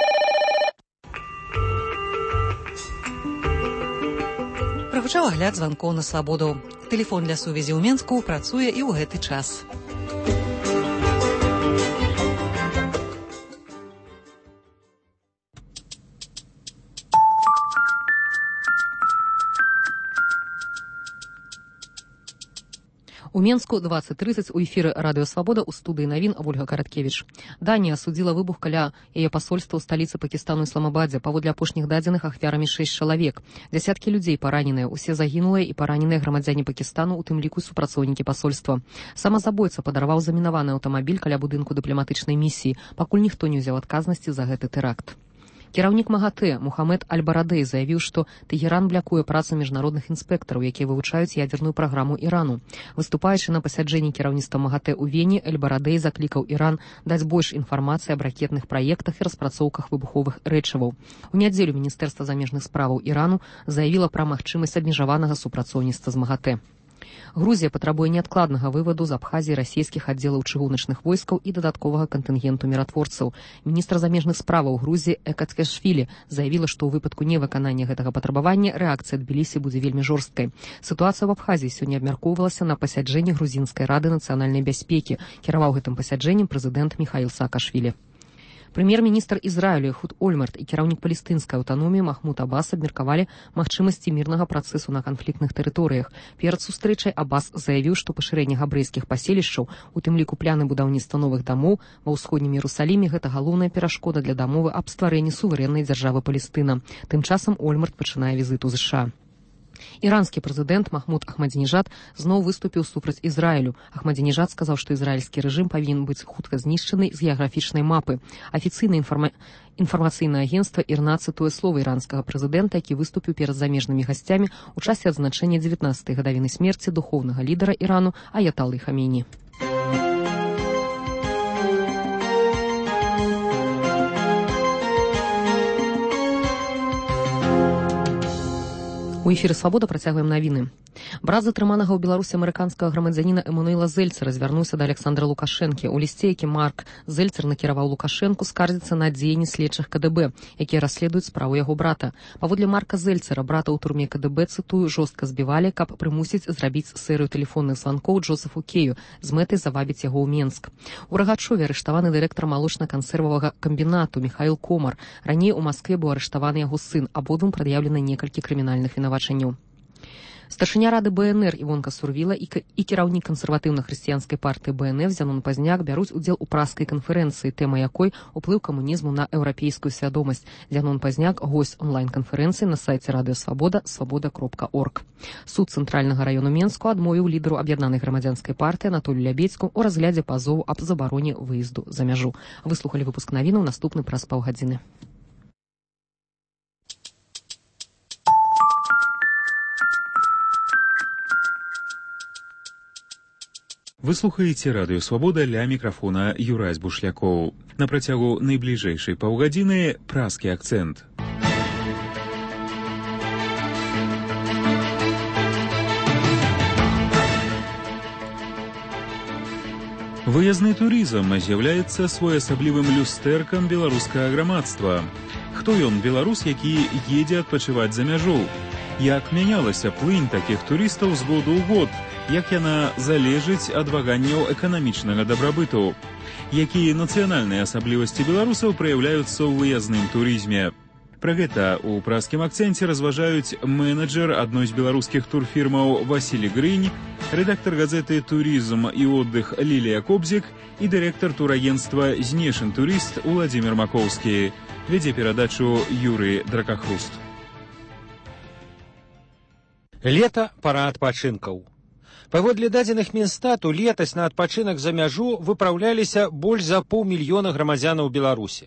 Speaker 1: Прагучаў агляд званкоў на свабоду. Тэлефон для сувязі ў Менску працуе і ў гэты час.
Speaker 2: У Менску двадцать тридцать у эфіры радыё «Свабода» у студыі навін Ольга Караткевіч. Данія асудзіла выбух каля яе пасольства ў сталіцы Пакістану Ісламабадзе. Паводле апошніх дадзеных ахвярамі шэсць чалавек. Дзясяткі людзей параненыя, усе загінулыя і параненыя грамадзяне Пакістану, у тым ліку супрацоўнікі пасольства. Сам забойца падарваў замінаваны аўтамабіль каля будынку дыпламатычнай місіі, пакуль ніхто не ўзяў адказнасці за гэты тэракт. Кіраўнік МАГАТЭ Мухаммед Аль-Барадэй заявіў, што Тэгеран блякуе працу міжнародных інспектараў, якія вывучаюць ядзерную праграму Ірану. Выступаючы на пасяджэнні кіраўніцтва МАГАТЭ ў Вене, Аль-Барадэй заклікаў Іран даць больш інфармацыі аб ракетных праектах і распрацоўках выбуховых рэчываў. У нядзелю Міністэрства замежных справаў Ірану заявіла пра магчымасць абмежаванага супрацоўніцтва з МАГАТЭ. Грузія патрабуе неадкладнага вываду з Абхазіі расійскіх аддзелаў чыгуначных войскаў і дадатковага кантынгенту міратворцаў. Міністр замежных справаў Грузіі Экацкешвілі заявіла, што ў выпадку невыканання гэтага патрабавання рэакцыя Тбілісі будзе вельмі жорсткай. Сітуацыя ў Абхазіі сёння абмяркоўвалася на пасяджэнні грузінскай рады нацыянальнай бяспекі. Кіраваў гэтым пасяджэннем прэзідэнт Міхаіл Саакашвілі. Прэм'ер-міністр Ізраілю Эхуд Ольмерт і кіраўнік палестынскай аўтаноміі Махмуд Аббас абмеркавалі магчымасці мірнага працэсу на канфліктных тэрыторыях. Перад сустрэчай Аббас заявіў, што пашырэнне габрэйскіх паселішчаў, у тым ліку пляны будаўніцтва новых дамоў ва ўсходнім Іерусаліме, гэта галоўная перашкода для дамовы аб стварэнні суверэннай дзяржавы Палестына. Тым часам Ольмерт пачынае візіт у ЗША. Іранскі прэзідэнт Махмуд Ахмадзінежад зноў выступіў супраць Ізраілю. Ахмадзінежад сказаў, што ізраільскі рэжым павінен быць хутка знішчаны з геаграфічнай мапы. Афіцыйнае інфарма... інфармацыйнае агенцтва ІРНА цытуе словы іранскага прэзідэнта, які выступіў перад замежнымі гасцямі ў часе адзначэння дзевятнаццатай гадавіны смерці духоўнага лідара Ірану Аяталы Хамейні. У эфіры «Свабода» працягваем навіны. Брат затрыманага ў Беларусі амерыканскага грамадзяніна Эмануэла Зельцера звярнуўся да Александра Лукашэнкі. У лісце, які Марк Зельцер накіраваў Лукашэнку, скардзіцца на дзеянні следчых КДБ, якія расследуюць справу яго брата. Паводле Марка Зельцера, брата ў турме КДБ, цытую, жорстка збівалі, каб прымусіць зрабіць серыю тэлефонных званкоў Джозефу Кею з мэтай завабіць яго ў Менск. У Рагачове арыштаваны дырэктар малочна-кансервавага камбінату Міхаіл Комар. Раней у Маскве быў арыштаваны яго сын, абодвум прад'яўлена некалькі крымінальных вінавачанняў. Старшыня рады БНР Івонка Сурвіла і кіраўнік кансерватыўна-хрысціянскай партыі БНФ Зянон Пазняк бяруць удзел у праскай канферэнцыі, тэма якой уплыў камунізму на еўрапейскую свядомасць. Зянон Пазняк – госць онлайн-канферэнцыі на сайце радыё «Свабода» свабода кропка орг. Суд цэнтральнага раёну Менску адмовіў лідару аб'яднанай грамадзянскай партыі Анатолію Лябедзьку ў разглядзе пазову аб забароне выезду за мяжу. Выслухалі выпуск навінаў, наступны праз паўгадзіны.
Speaker 4: Вы слухаеце радыё «Свабода», ля мікрафона Юрась Бушлякоў. На працягу найбліжэйшай паўгадзіны праскі акцэнт. Выязны турызм з'яўляецца своеасаблівым люстэркам беларускага грамадства. Хто ён, беларус, які едзе адпачываць за мяжу? Як мянялася плынь такіх турыстаў з году ў год? Як яна залежыць ад ваганняў эканамічнага дабрабыту? Якія нацыянальныя асаблівасці беларусаў праяўляюцца ў выязным турызме? Пра гэта ў праскім акцэнце разважаюць менеджер адной з беларускіх турфірмаў Васілі Грынь, рэдактар газеты «Туризм і отдых» Лілія Кобзік і дырэктар турагенцтва «Знешын турыст» Уладзімір Макоўскі. Вядзе перадачу Юрый Дракахруст.
Speaker 17: Лета – пара адпачынкаў. Паводле дадзеных Мінстату, летась на адпачынак за мяжу выпраўляліся больш за паўмільёна грамадзянаў Беларусі.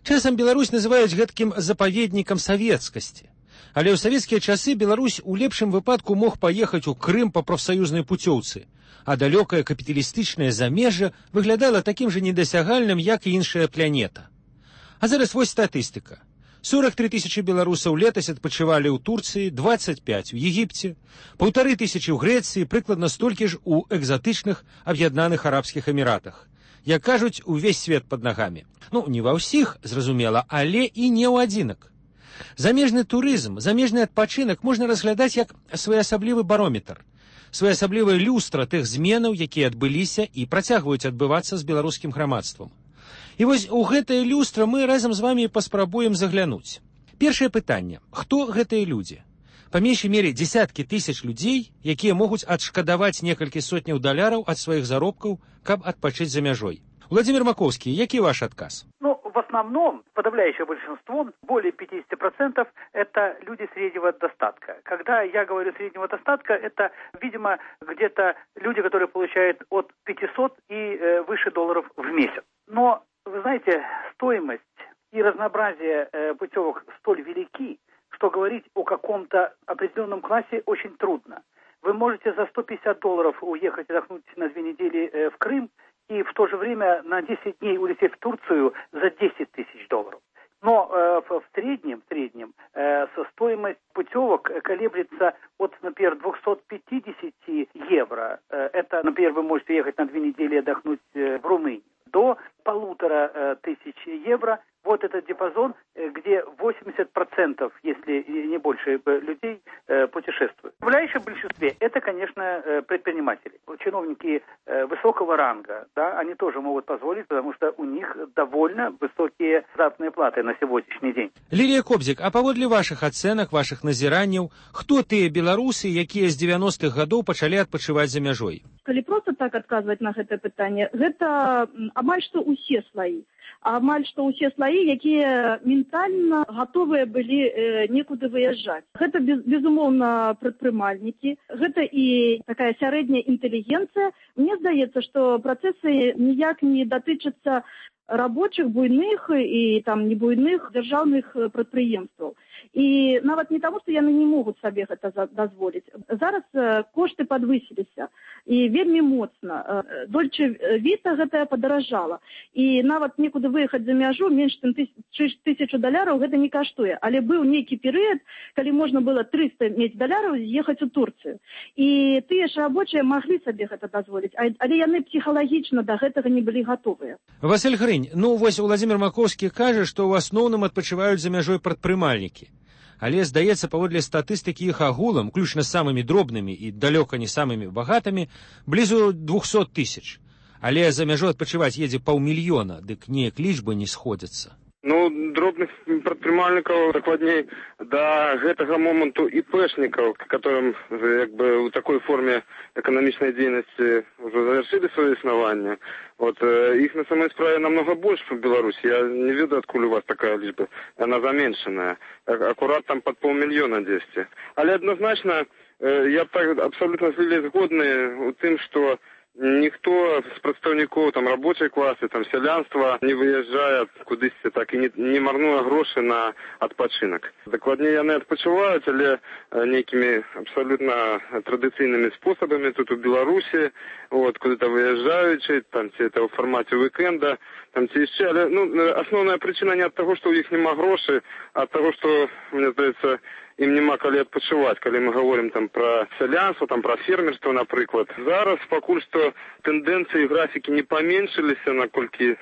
Speaker 17: Часам Беларусь называюць гэткім запаведнікам савецкасці. Але ў савецкія часы Беларусь у лепшым выпадку мог паехаць у Крым па прафсаюзнай пуцёўцы, а далёкае капіталістычнае замежжа выглядала такім жа недасягальным, як і іншая планета. А зараз вось статыстыка. сорок три тысячи беларусаў летась адпачывалі ў Турцыі, двадцать пять у Егіпце, паўтары тысячи ў Грэцыі, прыкладна столькі ж у экзатычных аб'яднаных арабскіх эміратах. Як кажуць, увесь свет пад нагамі. Ну, не ва ўсіх, зразумела, але і не ў адзінак. Замежны турызм, замежны адпачынак можна разглядаць як своеасаблівы барометр, своеасаблівая люстра тых зменаў, якія адбыліся і працягваюць адбывацца з беларускім грамадствам. І вось у гэтае люстра мы разам з вамі паспрабуем заглянуць. Першае пытанне. Хто гэтыя людзі? Па меншай мере дзесяткі тысяч людзей, якія могуць адшкадаваць некалькі сотняў даляраў ад сваіх заробкаў, каб адпачыць за мяжой. Владимир Маковский, які ваш отказ?
Speaker 5: Ну, в основном, подавляющее большинство, более пятьдесят процентов, это люди среднего достатка. Когда я говорю среднего достатка, это, видимо, где-то люди, которые получают от пятисот и э, выше долларов в месяц. Но, вы знаете, стоимость и разнообразие э, путевок столь велики, что говорить о каком-то определенном классе очень трудно. Вы можете за сто пятьдесят долларов уехать отдохнуть на две недели э, в Крым, и в то же время на десять дней улететь в Турцию за десять тысяч долларов. Но э, в, в среднем, в среднем э, стоимость путевок колеблется от, например, двухсот пятидесяти евро. Э, это, например, вы можете ехать на две недели отдохнуть э, в Румынии. До полутора э, тысяч евро. Вот этот диапазон, э, где восемьдесят процентов, если не больше, э, людей э, путешествуют. В подавляющем большинстве это, конечно, э, предприниматели. Чиновники э, высокого ранга, да, они тоже могут позволить, потому что у них довольно высокие заработные платы на сегодняшний день.
Speaker 17: Лілія Кобзік, а паводле вашых ацэнак, вашых назіранняў, хто тыя беларусы, якія з девяностых гадоў пачалі адпачываць за мяжой?
Speaker 6: Калі просто так адказваць на гэтае пытанне, гэта амаль што ўсе слаі. Амаль што ўсе слаі, якія ментальна гатовыя былі э, некуды выязджаць. Гэта, без, безумоўна, прадпрымальнікі, гэта і такая сярэдняя інтэлігенцыя. Мне здаецца, што працэсы ніяк не датычацца рабочих, буйных і там не буйных дзяржаўных прадпрыемстваў. І нават не таму, што яны не могуць сабе гэта дазволіць. Зараз э, кошты падвысіліся і вельмі моцна. Э, Дольче Віта гэтае падаражала. І нават некуды выехаць за мяжу менш чым тысячу даляраў гэта не каштуе. Але быў нейкі перыяд, калі можна было трыста мець даляраў з'ехаць у Турцыю. І тыя ж рабочыя маглі сабе гэта дазволіць, але яны псіхалагічна да гэтага не былі гатовыя.
Speaker 17: Василь Грынь, ну вось Владимир Маковскі кажа, што ў асноўным адпачываюць за мяжой прадпрымальнікі. Але, здаецца, паводле статыстыкі іх агулам, включна з самымі дробнымі і далёка не самымі багатымі, блізу двухсот тысяч. Але за мяжу адпачываць едзе паўмільёна, дык неяк лічбы не сходзяцца.
Speaker 7: Ну, дробных прадпрымальнікаў, дакладней, да гэтага моманту ІПшнікаў, которым як бы, у такой форме эканамічнай дзейнасці ўжо завершылі сваё існаванне. Вот, э, их на самой справе намного больше в Беларуси. Я не ведаю, откуда у вас такая лишба. Она заменьшенная. Аккурат там под полмиллиона десяти. Але однозначно, э, я так абсолютно с Лилией згодны у тым, что ніхто з прадстаўнікоў там рабочай класы, там сялянства не выязджае кудысьці так і не, не марнуе грошы на адпачынак. Дакладней яны адпачываюць, але нейкімі абсалютна традыцыйнымі спосабамі тут у Беларусі, вот, куды-то выязджаючы, там ці это ў фармаце уикенда, там ці яшчэ, але ну, асноўная прычына не ад таго, што ў іх няма грошай, а ад таго, што, мне здаецца, ім няма калі адпачываць, калі мы говорим там про сялянство, там про фермерство, напрыклад. Зараз пакуль што тэндэнцыі графікі не паменшыліся, наколькі э,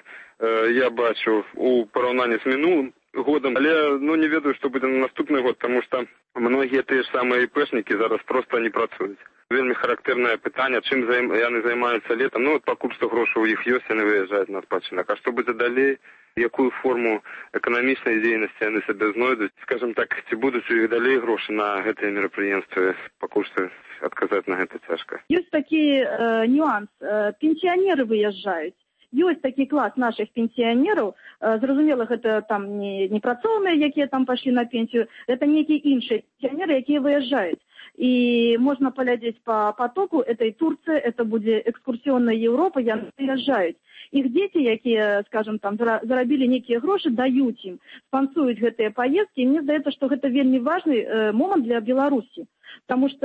Speaker 7: я бачу у параўнанні з мінулым годам, але ну не ведаю, што будзе на наступны год, таму што многія тыя ж самыя ІПшнікі зараз проста не працуюць. Вельмі характэрнае пытанне, чым займ... яны займаюцца летам. Ну, от пакуль што грошы ў іх ёсць, яны выязджаюць на адпачынак. А што будзе далей? Якую форму эканамічнай дзейнасці яны сабе знойдуць? Скажем так, ці будуць у іх далей грошы на гэтыя мерапрыемствы? Пакуль што адказаць на гэта цяжка.
Speaker 6: Ёсць такі э, нюанс. Э, пенсіянеры выязджаюць. Ёсць такі клас нашых пенсіянераў, э, зразумела, гэта там не, не працоўныя, якія там пайшлі на пенсію, гэта нейкія іншыя пенсіянеры, якія выязджаюць. и можно полететь по потоку, это и Турция, это будет экскурсионная Европа, яны приезжают. Их дети, якія, скажем, там, зарабілі некія грошы, даюць ім, спансуюць гэтыя паездкі, і мне здаецца, што гэта вельмі важны э, момант для Беларусі. Потому что,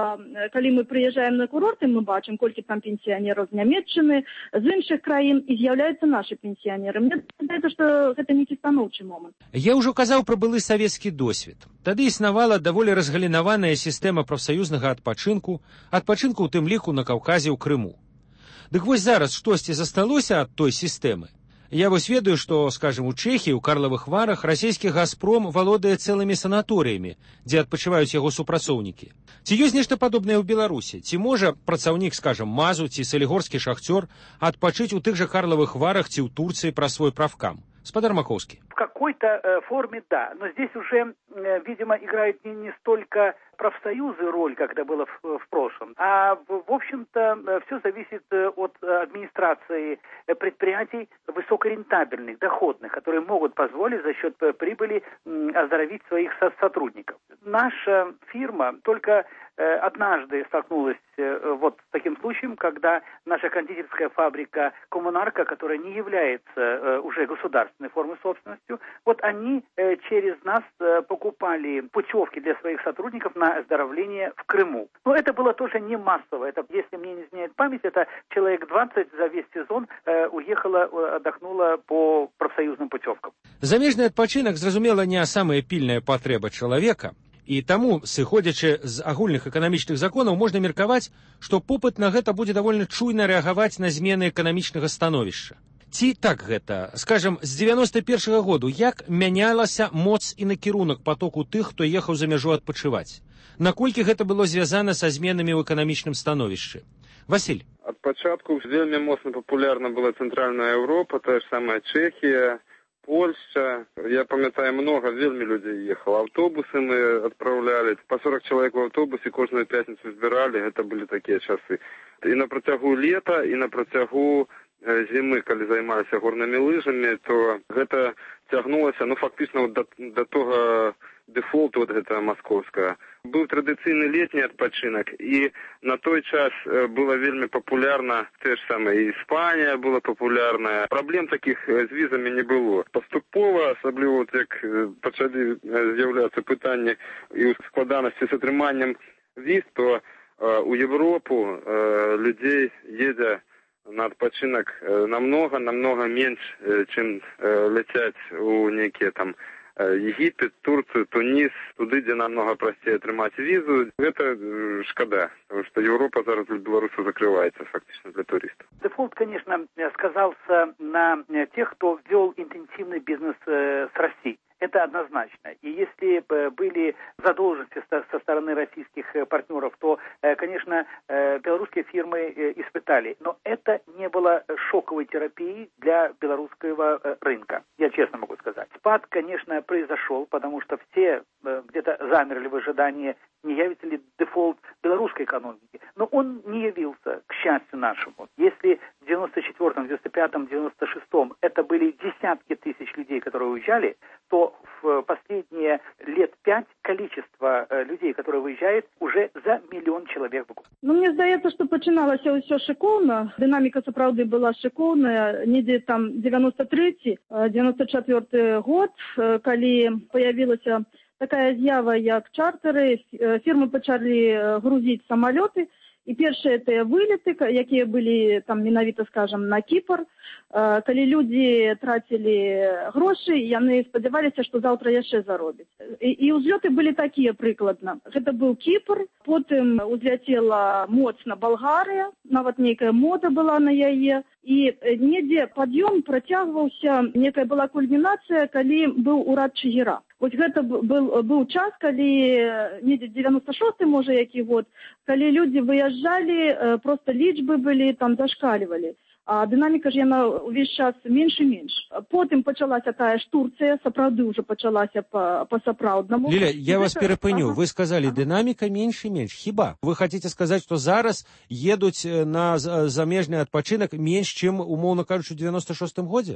Speaker 6: калі мы прыязджаем на курорты, мы бачым, колькі там пенсіянераў з Нямецчыны, з іншых краін, і з'яўляюцца нашы пенсіянеры. Мне здаецца, што гэта нейкі станоўчы момант.
Speaker 17: Я ўжо казаў пра былы савецкі досвед. Тады існавала даволі разгалінаваная сістэма прафсаюзнага адпачынку, адпачынку ў тым ліку на Каўказе ў Крыму. Дык вось зараз штосьці засталося ад той сістэмы. Я вось ведаю, што, скажем, у Чэхіі, у Карлавых Варах расійскі «Газпром» валодае цэлымі санаторыямі, дзе адпачываюць яго супрацоўнікі. Ці ёсць нешта падобнае ў Беларусі? Ці можа працаўнік, скажем, МАЗу ці салігорскі шахцёр адпачыць у тых жа Карлавых Варах ці ў Турцыі пра свой правкам? Господар Маковский.
Speaker 5: В какой-то э, форме да, но здесь уже, э, видимо, играют не, не столько профсоюзы роль, как это было в, в прошлом, а, в, в общем-то, э, все зависит э, от администрации э, предприятий высокорентабельных, доходных, которые могут позволить за счет э, прибыли э, оздоровить своих со- сотрудников. Наша фирма только э, однажды столкнулась э, вот с таким случаем, когда наша кондитерская фабрика «Коммунарка», которая не является э, уже государственной формой собственностью, вот они э, через нас э, покупали путевки для своих сотрудников на оздоровление в Крыму. Но это было тоже не массово. Это, если мне не изменяет память, это человек двадцать за весь сезон э, уехало, отдохнуло по профсоюзным путевкам.
Speaker 17: Замежны адпачынак, зразумела, не самая пільная патрэба чалавека. І таму, сыходзячы з агульных эканамічных законаў, можна меркаваць, што попыт на гэта будзе даволі чуйна рэагаваць на змены эканамічнага становішча. Ці так гэта, скажем, з дзевяноста першага году, як мянялася моц і накірунак патоку тых, хто ехаў за мяжу адпачываць? Наколькі гэта было звязана са зменамі ў эканамічным становішчы? Васіль.
Speaker 7: Ад пачатку вельмі моцна папулярна была Цэнтральная Еўропа, тая ж самая Чэхія, Польша. Я памятаю, много вельмі людзей ехало. Автобусы мы отправляли. По сорок человек в автобусе кожную пятницу збирали. Это были такие часы. И на протягу лета, и на протягу зимы, калі займаліся горнымі лыжамі, то гэта цягнулася, ну, фактычна вот до, до того дефолту вот гэта московского. Был традыцыйны летні адпачынак, і на той час было вельмі папулярна, те ж самае, і Іспанія была папулярная. Праблем таких з візамі не было. Паступова, асабліва вот як пачалі з'яўляцца пытанні і ў складанасці з атрыманнем віз, то у Европу людзей едзе на адпачынак намного, намного менш, чым ляцяць у нейкія там Египет, Турцию, Тунис, туды, где намного простее атрымаць визу. Это шкода, потому что Европа зараз для белорусов закрывается фактически для туристов.
Speaker 5: Дефолт, конечно, сказался на тех, кто вел интенсивный бизнес с Россией. Это однозначно. И если были задолженности со стороны российских партнеров, то, конечно, белорусские фирмы испытали. Но это не было шоковой терапией для белорусского рынка. Я честно могу сказать. Спад, конечно, произошел, потому что все где-то замерли в ожидании, не явится ли дефолт белорусской экономики. Но он не явился, к счастью нашему. Если в девяносто четвёртом, девяносто пятом, девяносто шестом это были десятки тысяч людей, которые уезжали, то в последние лет пять количество людей, которые выезжают, уже за миллион человек в год.
Speaker 6: Ну, мне здаецца, што пачыналася ўсё шыкоўна. Дынаміка сапраўды была шыкоўная. Недзе там девяносто третий, девяносто четвёртый год, калі появілася такая з'ява, як чартэры, фірмы пачалі грузіць самалёты, і першыя тыя вылеты, якія былі там менавіта, скажам, на Кіпр, калі людзі трацілі грошы, яны спадзяваліся, што заўтра яшчэ заробяць. І, і ўзлёты былі такія прыкладна. Гэта быў Кіпр, потым узляцела моцна Балгарыя, нават нейкая мода была на яе, і недзе пад'ём працягваўся, некая была кульмінацыя, калі быў урад Чигира. Вот гэта был, быў час, калі недзе девяносто шосты, можа, які год, калі людзі выязджалі, просто лічбы былі, там зашкальвалі. А дынаміка ж яна ўвесь час менш і менш. Потым пачалася тая ж Турцыя, сапраўды ўжо пачалася па-сапраўднаму.
Speaker 17: Ліля, я вас перапыню. Вы сказалі, дынаміка менш і менш. Хіба? Вы хотите сказаць, што зараз едуць на замежны адпачынак менш, чым, умоўна кажучы, у девяносто шостым годзе?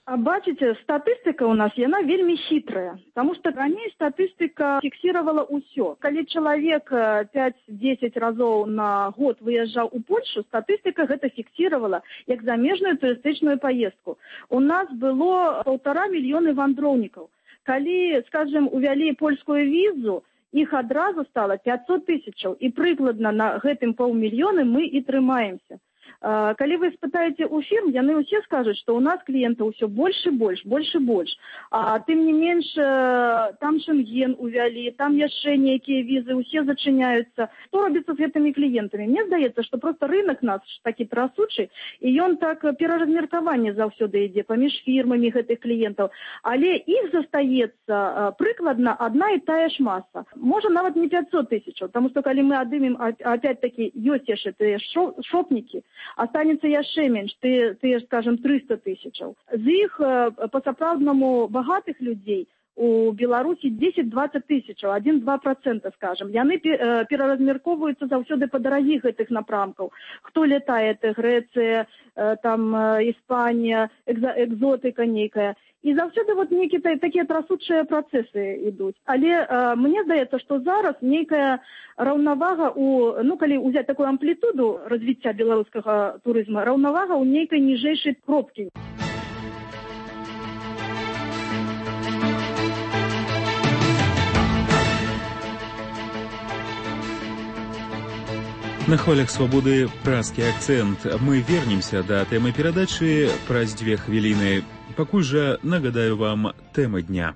Speaker 6: А бачите, статыстыка у нас, яна вельмі хитрая, потому что ранее статыстыка фиксировала усё. Калі человек пять-десять разоў на год выезжал у Польшу, статыстыка гэта фиксировала як замежную туристычную поездку. У нас было полтора миллиона вандроўнікаў. Калі, скажем, увялі польскую візу, іх адразу стало пятьсот тысячаў, і прыкладна на гэтым паўмільёны мы і трымаемся. Калі вы спытаеце у фірм, яны ўсе скажуць, што ў нас кліентаў ўсё больш і больш, больш і больш. А тым не менш, там Шенген увялі, там яшчэ нейкія візы, усе зачыняюцца. Што робіцца з гэтымі кліентамі? Мне здаецца, што проста рынок наш такі трасучы, і ён так пераразмеркаванне заўсёды ідзе паміж фірмамі гэтых кліентаў. Але іх застаецца прыкладна адна і тая ж маса. Можа, нават не пятьсот тысячаў, таму што калі мы адымем, опять-таки, ёсць яшчэ тыя шопнікі, останется яшчэ менш, ты, ты, скажем, триста тысячаў. З іх па-сапраўднаму багатых людзей у Беларусі десять-двадцать тысячаў, один-два процента, скажем. Яны пераразмяркоўваюцца заўсёды па дарагіх гэтых напрамкаў. Хто летае, это Грэцыя, там, Іспанія, экзотыка нейкая. І заўсёды вот нейкія такія трасучыя працэсы ідуць. Але э, мне здаецца, што зараз нейкая раўнавага у, ну, калі ўзяць такую амплітуду развіцця беларускага турызма, раўнавага ў нейкай ніжэйшай кропкі.
Speaker 4: На хвалях свободы празкі акцент. Мы вернемся да тэмы перадачы праз дзве хвіліны. Пакуль жа нагадаю вам тэмы дня.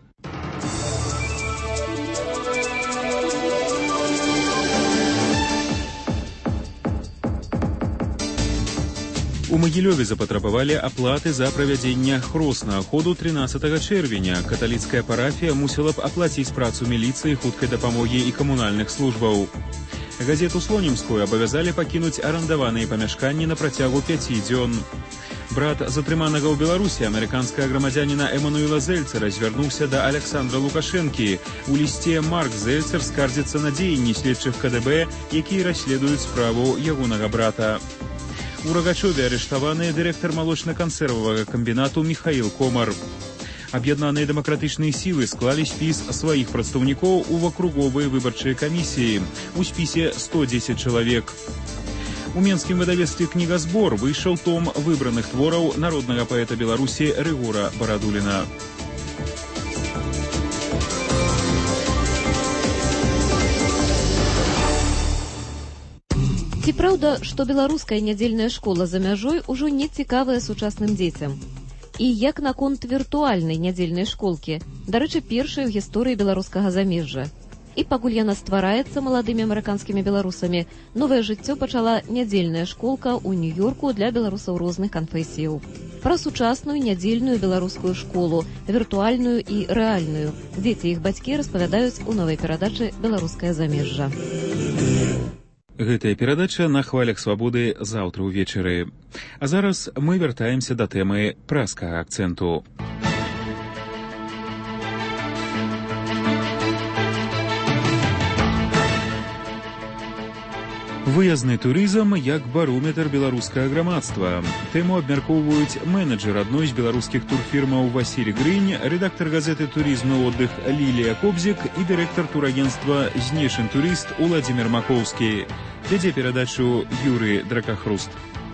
Speaker 4: У Магілёве запатрабавалі аплаты за правядзенне хроснага ходу трынаццатага чэрвеня. Каталіцкая парафія мусіла б аплаціць працу міліцыі, хуткай дапамогі і камунальных службаў. Газету «Слонімскую» абавязалі пакінуць арандаваныя памяшканні на працягу пяці дзён. Брат затрыманага ў Беларусі амерыканскага грамадзяніна Эмануэла Зельцера звярнуўся да Александра Лукашэнкі. У лісце Марк Зельцер скардзіцца на дзеянні следчых ка дэ бэ, якія расследуюць справу ягонага брата. У Рагачове арыштаваны дырэктар малочна-кансервавага камбінату Міхаіл Комар. Аб'яднаныя дэмакратычныя сілы склалі спіс сваіх прадстаўнікоў у акруговыя выбарчыя камісіі. У спісе сто дзесяць чалавек. У менскім выдавецтве «Кнігазбор» выйшаў том выбраных твораў народнага паэта Беларусі Рыгора Барадуліна.
Speaker 2: Ці праўда, што беларуская нядзельная школа за мяжой ужо не цікавая сучасным дзецям? І як наконт віртуальнай нядзельнай школкі, дарэчы, першай у гісторыі беларускага замежжа. І пакуль яна ствараецца маладымі амерыканскімі беларусамі, новае жыццё пачала нядзельная школка ў Нью-Йорку для беларусаў розных канфесіяў. Пра сучасную нядзельную беларускую школу, віртуальную і рэальную. Дзеці і іх бацькі распавядаюць у новай перадачы «Беларускае замежжа».
Speaker 4: Гэтая перадача на хвалях свабоды заўтра ўвечары. А зараз мы вяртаемся да тэмы празкага акцэнту. Выязны турызм як барометр беларускага грамадства. Тэму абмяркоўваюць менеджер адной з беларускіх турфірмаў Васіль Грынь, рэдактар газеты «Турызм і отдых» Лілія Кобзік і дырэктар турагенцтва «Знешын турыст» Уладзімір Маковскі. Вядзе перадачу Юрый Дракахруст.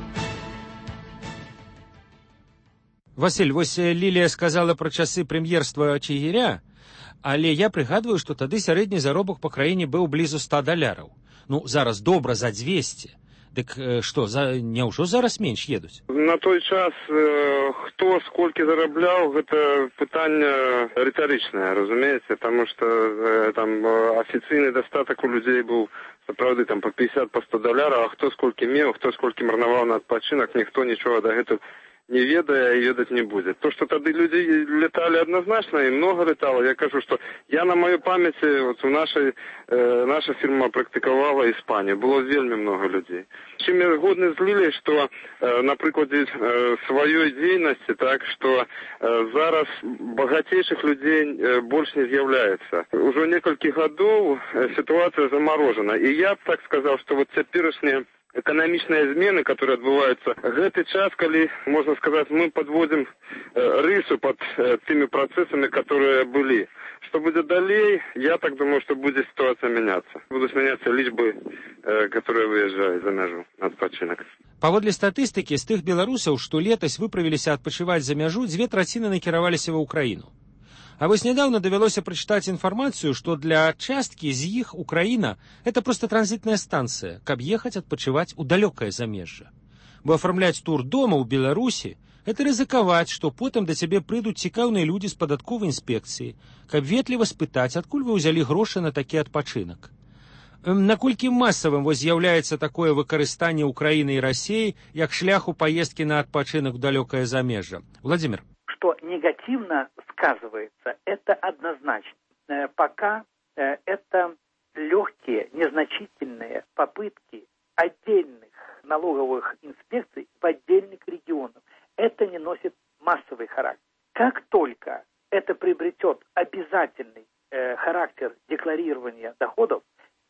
Speaker 17: Васіль, вось Лілія сказала пра часы прэм'ерства Чигиря, але я прыгадваю, што тады сярэдні заробак па краіне быў блізу ста даляраў. Ну, зараз добра за дзвесце. Дык што, за, няўжо зараз менш едуць?
Speaker 7: На той час э, хто сколькі зарабляў, гэта пытанне рытарычнае, разумееце, таму што э, там афіцыйны дастатак у людзей быў сапраўды там па пятьдесят по сто даляраў, а хто сколькі меў, хто сколькі марнаваў на адпачынак, ніхто нічога дагэтуль не ведае і ведаць не будзе. То, што тады людзі леталі адназначна і много летало, я кажу, што я на маёй памяці, вот у нашай, э, наша фірма практыкавала Іспанію, было вельмі много людзей. Чым я згодны з Лілей, што э, на прыкладзе э, сваёй дзейнасці, так, што э, зараз багацейшых людзей э, больш не з'яўляецца. Ужо некалькі гадоў э, сітуацыя замарожана. І я б так сказаў, што вот цяперашнія эканамічныя змены, которые адбываюцца. Гэты час, калі, можна сказаць, мы подводзім рысу под тымі працэсамі, которые былі. Что будет далее, я так думаю, что будет ситуация меняться. Будут меняться лічбы, которые выезжают за мяжу на адпачынак.
Speaker 17: Паводле статыстыкі, з тых беларусаў, што летась выправіліся адпачываць за мяжу, дзве траціны накіраваліся ва ўкраіну. А вось нядаўна давялося прачытаць інфармацыю, што для часткі з іх Украіна – это проста транзітная станцыя, каб ехаць адпачываць у далёкае замежжа. Бо афармляць тур дома ў Беларусі – это рызыкаваць, што потым да цябе прыйдуць цікаўныя людзі з падатковай інспекцыі, каб ветліва спытаць, адкуль вы ўзялі грошы на такі адпачынак. Наколькі масавым вось з'яўляецца такое выкарыстанне Украіны і Расіі як шляху паездкі на адпачынак у далёкае замежжа? Владимир.
Speaker 5: Что негативно сказывается, это однозначно. Пока это легкие, незначительные попытки отдельных налоговых инспекций в отдельных регионах. Это не носит массовый характер. Как только это приобретет обязательный характер декларирования доходов,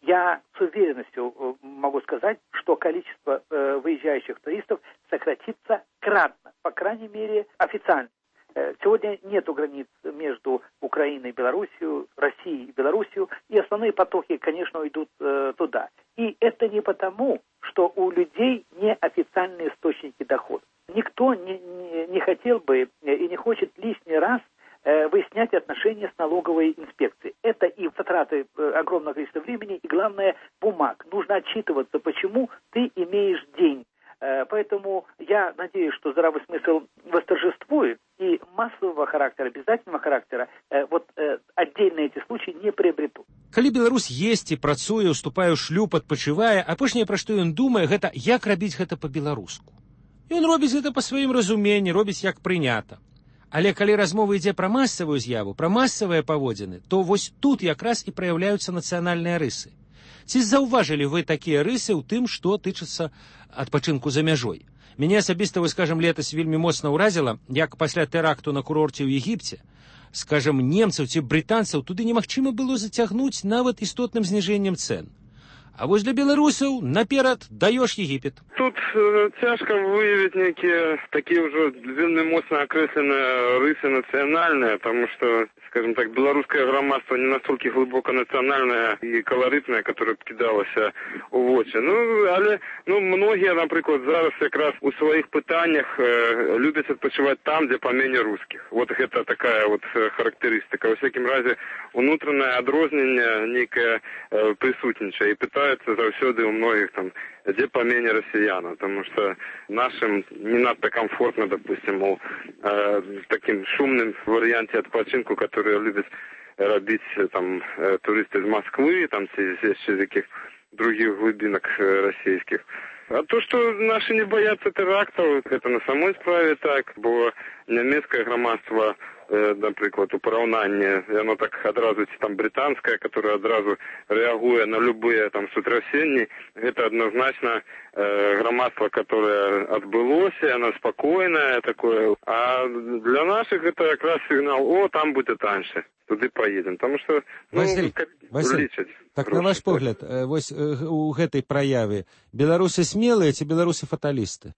Speaker 5: я с уверенностью могу сказать, что количество э, выезжающих туристов сократится кратно, по крайней мере, официально. Э, сегодня нет границ между Украиной и Белоруссией, Россией и Белоруссией, и основные потоки, конечно, идут э, туда. И это не потому, что у людей неофициальные источники дохода. Никто не, не, не хотел бы и не хочет лишний раз выяснять отношения с налоговой инспекцией. Это и затраты огромного количества времени, и, главное, бумаг. Нужно отчитываться, почему ты имеешь деньги. Поэтому я надеюсь, что здравый смысл восторжествует, и массового характера, обязательного характера вот отдельные эти случаи не приобретут.
Speaker 17: Калі беларус есці, працуе, уступае ў шлюб, адпачывае, апошняе, пра што ён думае, гэта як рабіць гэта па-беларуску. Ён робіць гэта па сваім разуменні, робіць як прынята. Але калі размова ідзе пра масавую з'яву, пра масавыя паводзіны, то вось тут якраз і праяўляюцца нацыянальныя рысы. Ці заўважылі вы такія рысы ў тым, што тычыцца адпачынку за мяжой? Мяне асабіста, вы, скажам, летась вельмі моцна ўразіла, як пасля тэракту на курорце ў Егіпце, скажам, немцаў ці брытанцаў туды немагчыма было зацягнуць нават істотным зніжэннем цэн. А вось для беларусаў наперад даёш Егіпет.
Speaker 7: Тут э, цяжка выявіць нейкія такія ўжо вельмі моцна акрэсленыя рысы нацыянальныя, таму што, скажем так, беларускае грамадства не настолькі глыбока нацыянальнае і каларытнае, которое кідалася ў вочы. Ну, але ну, многія, напрыклад, зараз якраз у сваіх пытаннях э, любяць адпачываць там, дзе памене рускіх. Вот гэта такая вот характарыстыка. Во всякім разе, унутранае адрозненне нейкае э, прысутнічае і пытаюцца заўсёды у многіх там, дзе памене расіянаў, тому что нашим не надто комфортно, допустим, мол, э, в таким шумным варианте отпочинку, который любят робить там э, туристы из Москвы, там из каких других глубинок э, российских. А то, что наши не боятся терактов, это на самой справе так, бо нямецкае грамадства, э, напрыклад, у параўнанні, яно так адразу ці там брытанскае, которое адразу рэагуе на любые там сутрасенні, гэта адназначна э, грамадства, которое адбылося, оно спокойное такое. А для наших это якраз сигнал: о, там будзе таньше, туды поедем. Потому что, ну,
Speaker 17: Василь, Василь,
Speaker 7: лічаць.
Speaker 17: Так на ваш погляд, вось у гэтай праяве беларусы смелыя ці беларусы фаталісты?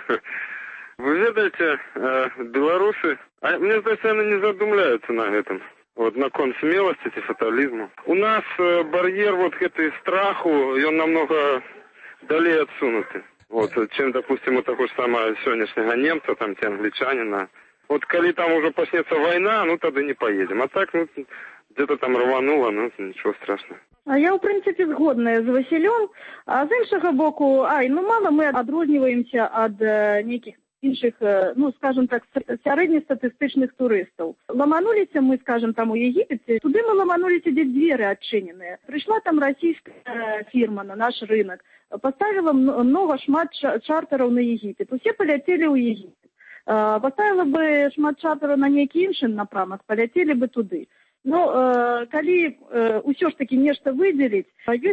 Speaker 7: Вы ведаете, беларусы, а мне кажется, они не задумляются на этом. Вот наконт смелости и фатализма. У нас барьер вот этой страху, и он намного далее отсунутый. Вот, чем, допустим, у того же самого сегодняшнего немца, там, те англичанина. Вот, коли там уже почнется война, ну, тогда не поедем. А так, ну, где-то там рвануло, ну, ничего страшного.
Speaker 6: А я, в принципе, згодная з Василем. А з іншого боку, ай, ну, мало ми адрознюємося ад е, неких інших, е, ну, скажем так, середньостатистичних туристів. Ламанулися ми, скажем, там у Єгипті, туди ми ламанулися, де двері відчинені. Прийшла там російська фірма на наш ринок, поставила много шмат чартерів на Єгипет. Усі полетіли у Єгипет. Поставила бы шмат чартерів на некий інший напрямок, полетіли би туди. Ну, э, калі э, ўсё ж таки нешта выделить, есть такая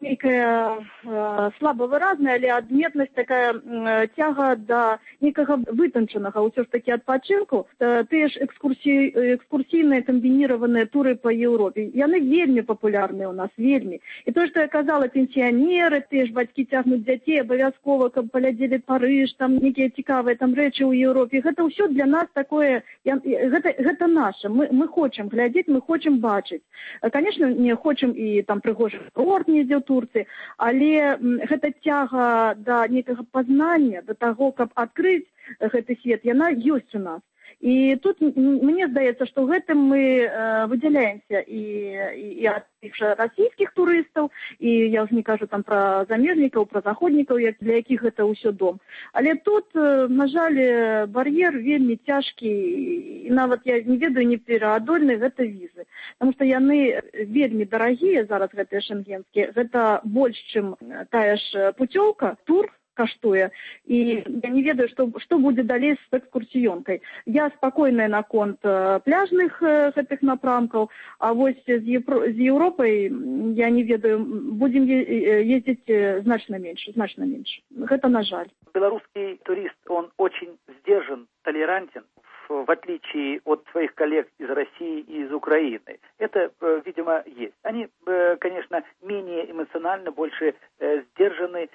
Speaker 6: нейкая э, слаба выразная, але адметнасць такая э, цяга да нейкага вытанчанага ўсё ж такі адпачынку. Тыя ж экскурсі, экскурсійныя камбініраваныя туры па Еўропе, яны вельмі папулярныя ў нас, вельмі. І то, што я казала, пенсіянеры, тыя ж бацькі цягнуць дзяцей абавязкова, каб паглядзелі Парыж, там нейкія цікавыя там рэчы ў Еўропе. Гэта ўсё для нас такое, я, гэта, гэта наша. Мы, мы хочам глядзець, мы хочам бачыць. Конечно, не хочам і там прыгожы курорт недзе ў Турцыі, але гэта цяга да нейкага пазнання, да таго, каб адкрыць гэты свет, яна ёсць у нас. І тут мне здаецца, што гэтым мы э, выдзяляемся і, і, і ад тых жа расійскіх турыстаў, і я ўжо не кажу там пра замежнікаў, пра заходнікаў, як, для якіх гэта ўсё дом. Але тут, э, на жаль, бар'ер вельмі цяжкі, і нават я не ведаю, не пераадольны, гэта візы. Таму што яны вельмі дарагія зараз, гэтыя шэнгенскія, гэта больш, чым тая ж пуцёўка, тур, каштуе. І я не ведаю, што, што будзе далей з экскурсіёнкай. Я спакойная наконт пляжных гэтых напрамкаў, а вось з, Евро... з Еўропай, я не ведаю, будзем ездзіць значна менш, значна менш. Гэта на жаль.
Speaker 5: Белорусский турист, он очень сдержан, толерантен, в отличие от своих коллег из России и из Украины. Это, видимо, есть. Они, конечно, менее эмоционально, больше сдержаны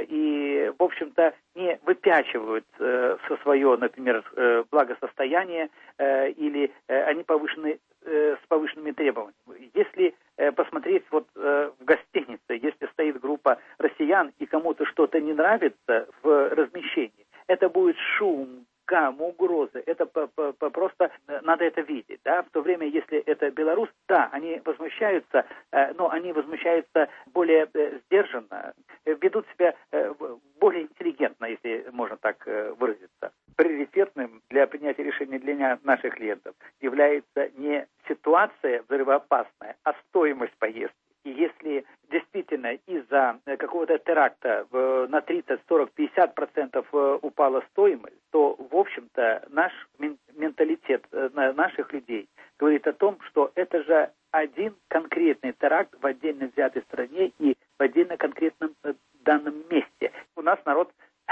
Speaker 5: и, в общем-то, не выпячивают со свое, например, благосостояние или они повышены с повышенными требованиями. Если посмотреть вот в гостинице, если стоит группа россиян и кому-то что-то не нравится в размещении, это будет шум, гам, угрозы, это по, по, по просто надо это видеть, да, в то время, если это белорус, да, они возмущаются, э, но они возмущаются более э, сдержанно, э, ведут себя э, более интеллигентно, если можно так э, выразиться. Приоритетным для принятия решений для наших клиентов является не ситуация взрывоопасная, а стоимость поездки. И если действительно из-за какого-то теракта на тридцать, сорок, пятьдесят процентов упала стоимость, то, в общем-то, наш менталитет наших людей говорит о том, что это же один конкретный теракт в отдельно взятой стране и в отдельно конкретном данном месте. У нас народ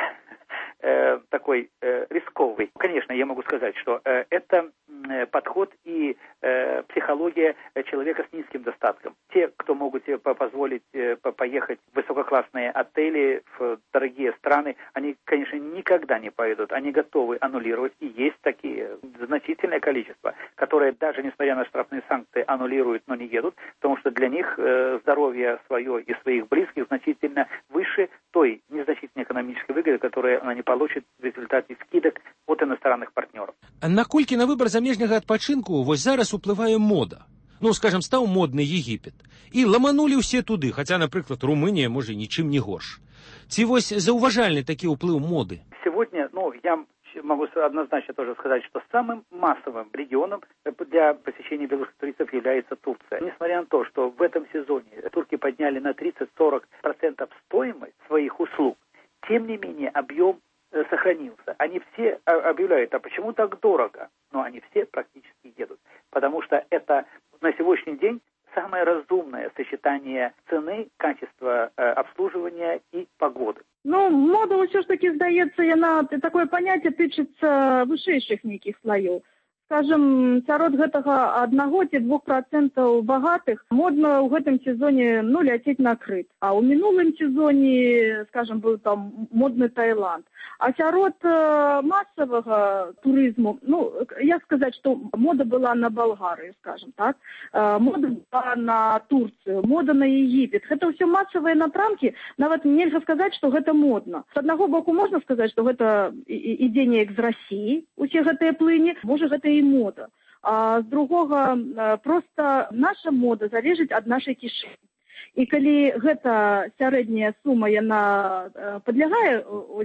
Speaker 5: э, такой э, рисковый. Конечно, я могу сказать, что э, это э, подход и э, психология человека с низким достатком. Те, кто могут себе позволить э, поехать в высококлассные отели, в дорогие страны, они, конечно, никогда не поедут. Они готовы аннулировать. И есть такие значительное количество, которые даже несмотря на штрафные санкции аннулируют, но не едут, потому что для них э, здоровье свое и своих близких значительно выше той незначительной экономической выгоды, которую они получат в результате скидок от иностранных партнеров.
Speaker 17: Наколькі на выбор замежнага адпачынку вось зараз уплывае мода? Ну, скажем, стаў модны Егіпет. І ламанулі ўсе туды, хаця, напрыклад, Румынія, можа, нічым не горш. Ці вось заўважальны такі ўплыў моды?
Speaker 5: Сегодня, ну, я могу однозначно тоже сказать, что самым массовым регионом для посещения белорусских туристов является Турция. Несмотря на то, что в этом сезоне турки подняли на тридцать-сорок процентов стоимость своих услуг, тем не менее объем сохранился. Они все объявляют, а почему так дорого? Но они все практически едут. Потому что это на сегодняшний день самое разумное сочетание цены, качества э, обслуживания и погоды.
Speaker 6: Ну, мода ўсё ж таки, здаецца, яна, такое паняцце тычыцца вышэйшых нейкіх слоёў. Скажем, сярод гэтага аднаго ці двух процентаў багатых модна ў гэтым сезоне, ну, ляцець на Крыт. А ў мінулым сезоне, скажем, быў там модны Таиланд. А сярод э, массовага турызму, ну, я сказаць, што мода была на Балгарыю, скажем так, э, мода была на Турцыю, мода на Егіпет. Гэта ўсё масавыя напрамкі, нават нельга сказаць, што гэта модна. З аднаго боку можна сказаць, што гэта ідзе неяк з Расіі, усе гэтыя плыні, можа, гэта і мода. А з другога, проста наша мода залежыць ад нашай кішэні. І калі гэта сярэдняя сума, яна падлягае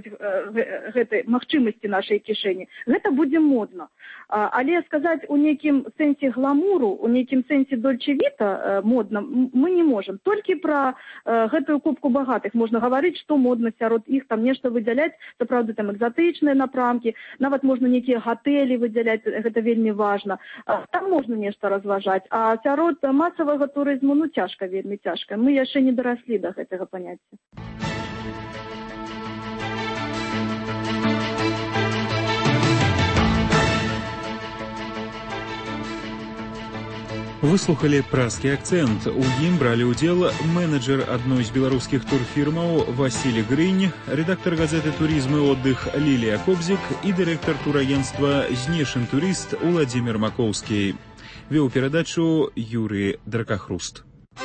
Speaker 6: гэтай магчымасці нашай кішэні, гэта будзе модна. Але сказаць у нейкім сэнсе гламуру, у нейкім сэнсе дольче-віта модна мы не можам. Толькі пра гэтую кубку багатых можна гаварыць, што модна сярод іх, там нешта выдзяляць, сапраўды там экзатычныя напрамкі, нават можна нейкія гатэлі выдзяляць, гэта вельмі важна. Там можна нешта разважаць, а сярод масавага турызму, ну, цяжка, вельмі цяжка. цяжка. Мы яшчэ не дараслі да гэтага паняцця.
Speaker 4: Выслухалі празкі акцэнт. У ім бралі ўдзел менеджер адной з беларускіх турфірмаў Васіль Грынь, рэдактар газеты «Туризм и отдых» Лілія Кобзік і дырэктар турагенцтва «Знешын турыст» Уладзімір Макоўскі. Вёў перадачу Юрий Дракахруст.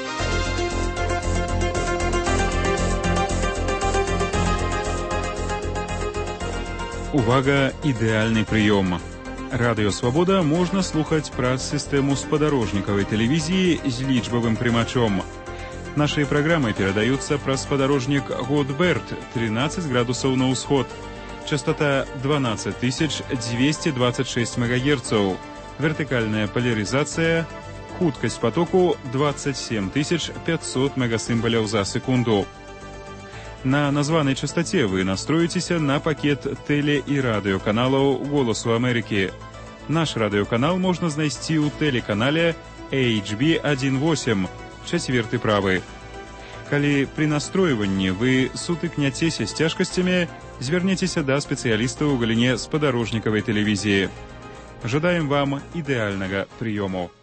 Speaker 4: Увага, ідэальны прыём. Радыё «Свабода» можна слухаць праз сістэму спадарожнікавай тэлевізіі з лічбавым прымачом. Нашыя праграмы перадаюцца праз спадарожнік Годберт, тринадцать градусаў на ўсход. Частота дванадцать тысяч двести двадцать шесть мегагерцаў. Вертыкальная поляризация. Хуткасць потоку двадцать семь тысяч пятьсот мегасімбаляў за секунду. На названай частоце вы настроіцеся на пакет тэле- і радыёканалаў «Голасу Амерыкі». Наш радыёканал можна знайсці ў тэлеканале эйч би один восемь, чацверты правы. Калі пры настройванні вы сутыкняцеся з цяжкасцямі, звярніцеся да спецыялістаў у галіне спадарожнікавай тэлевізіі. Жадаем вам ідэальнага прыёму.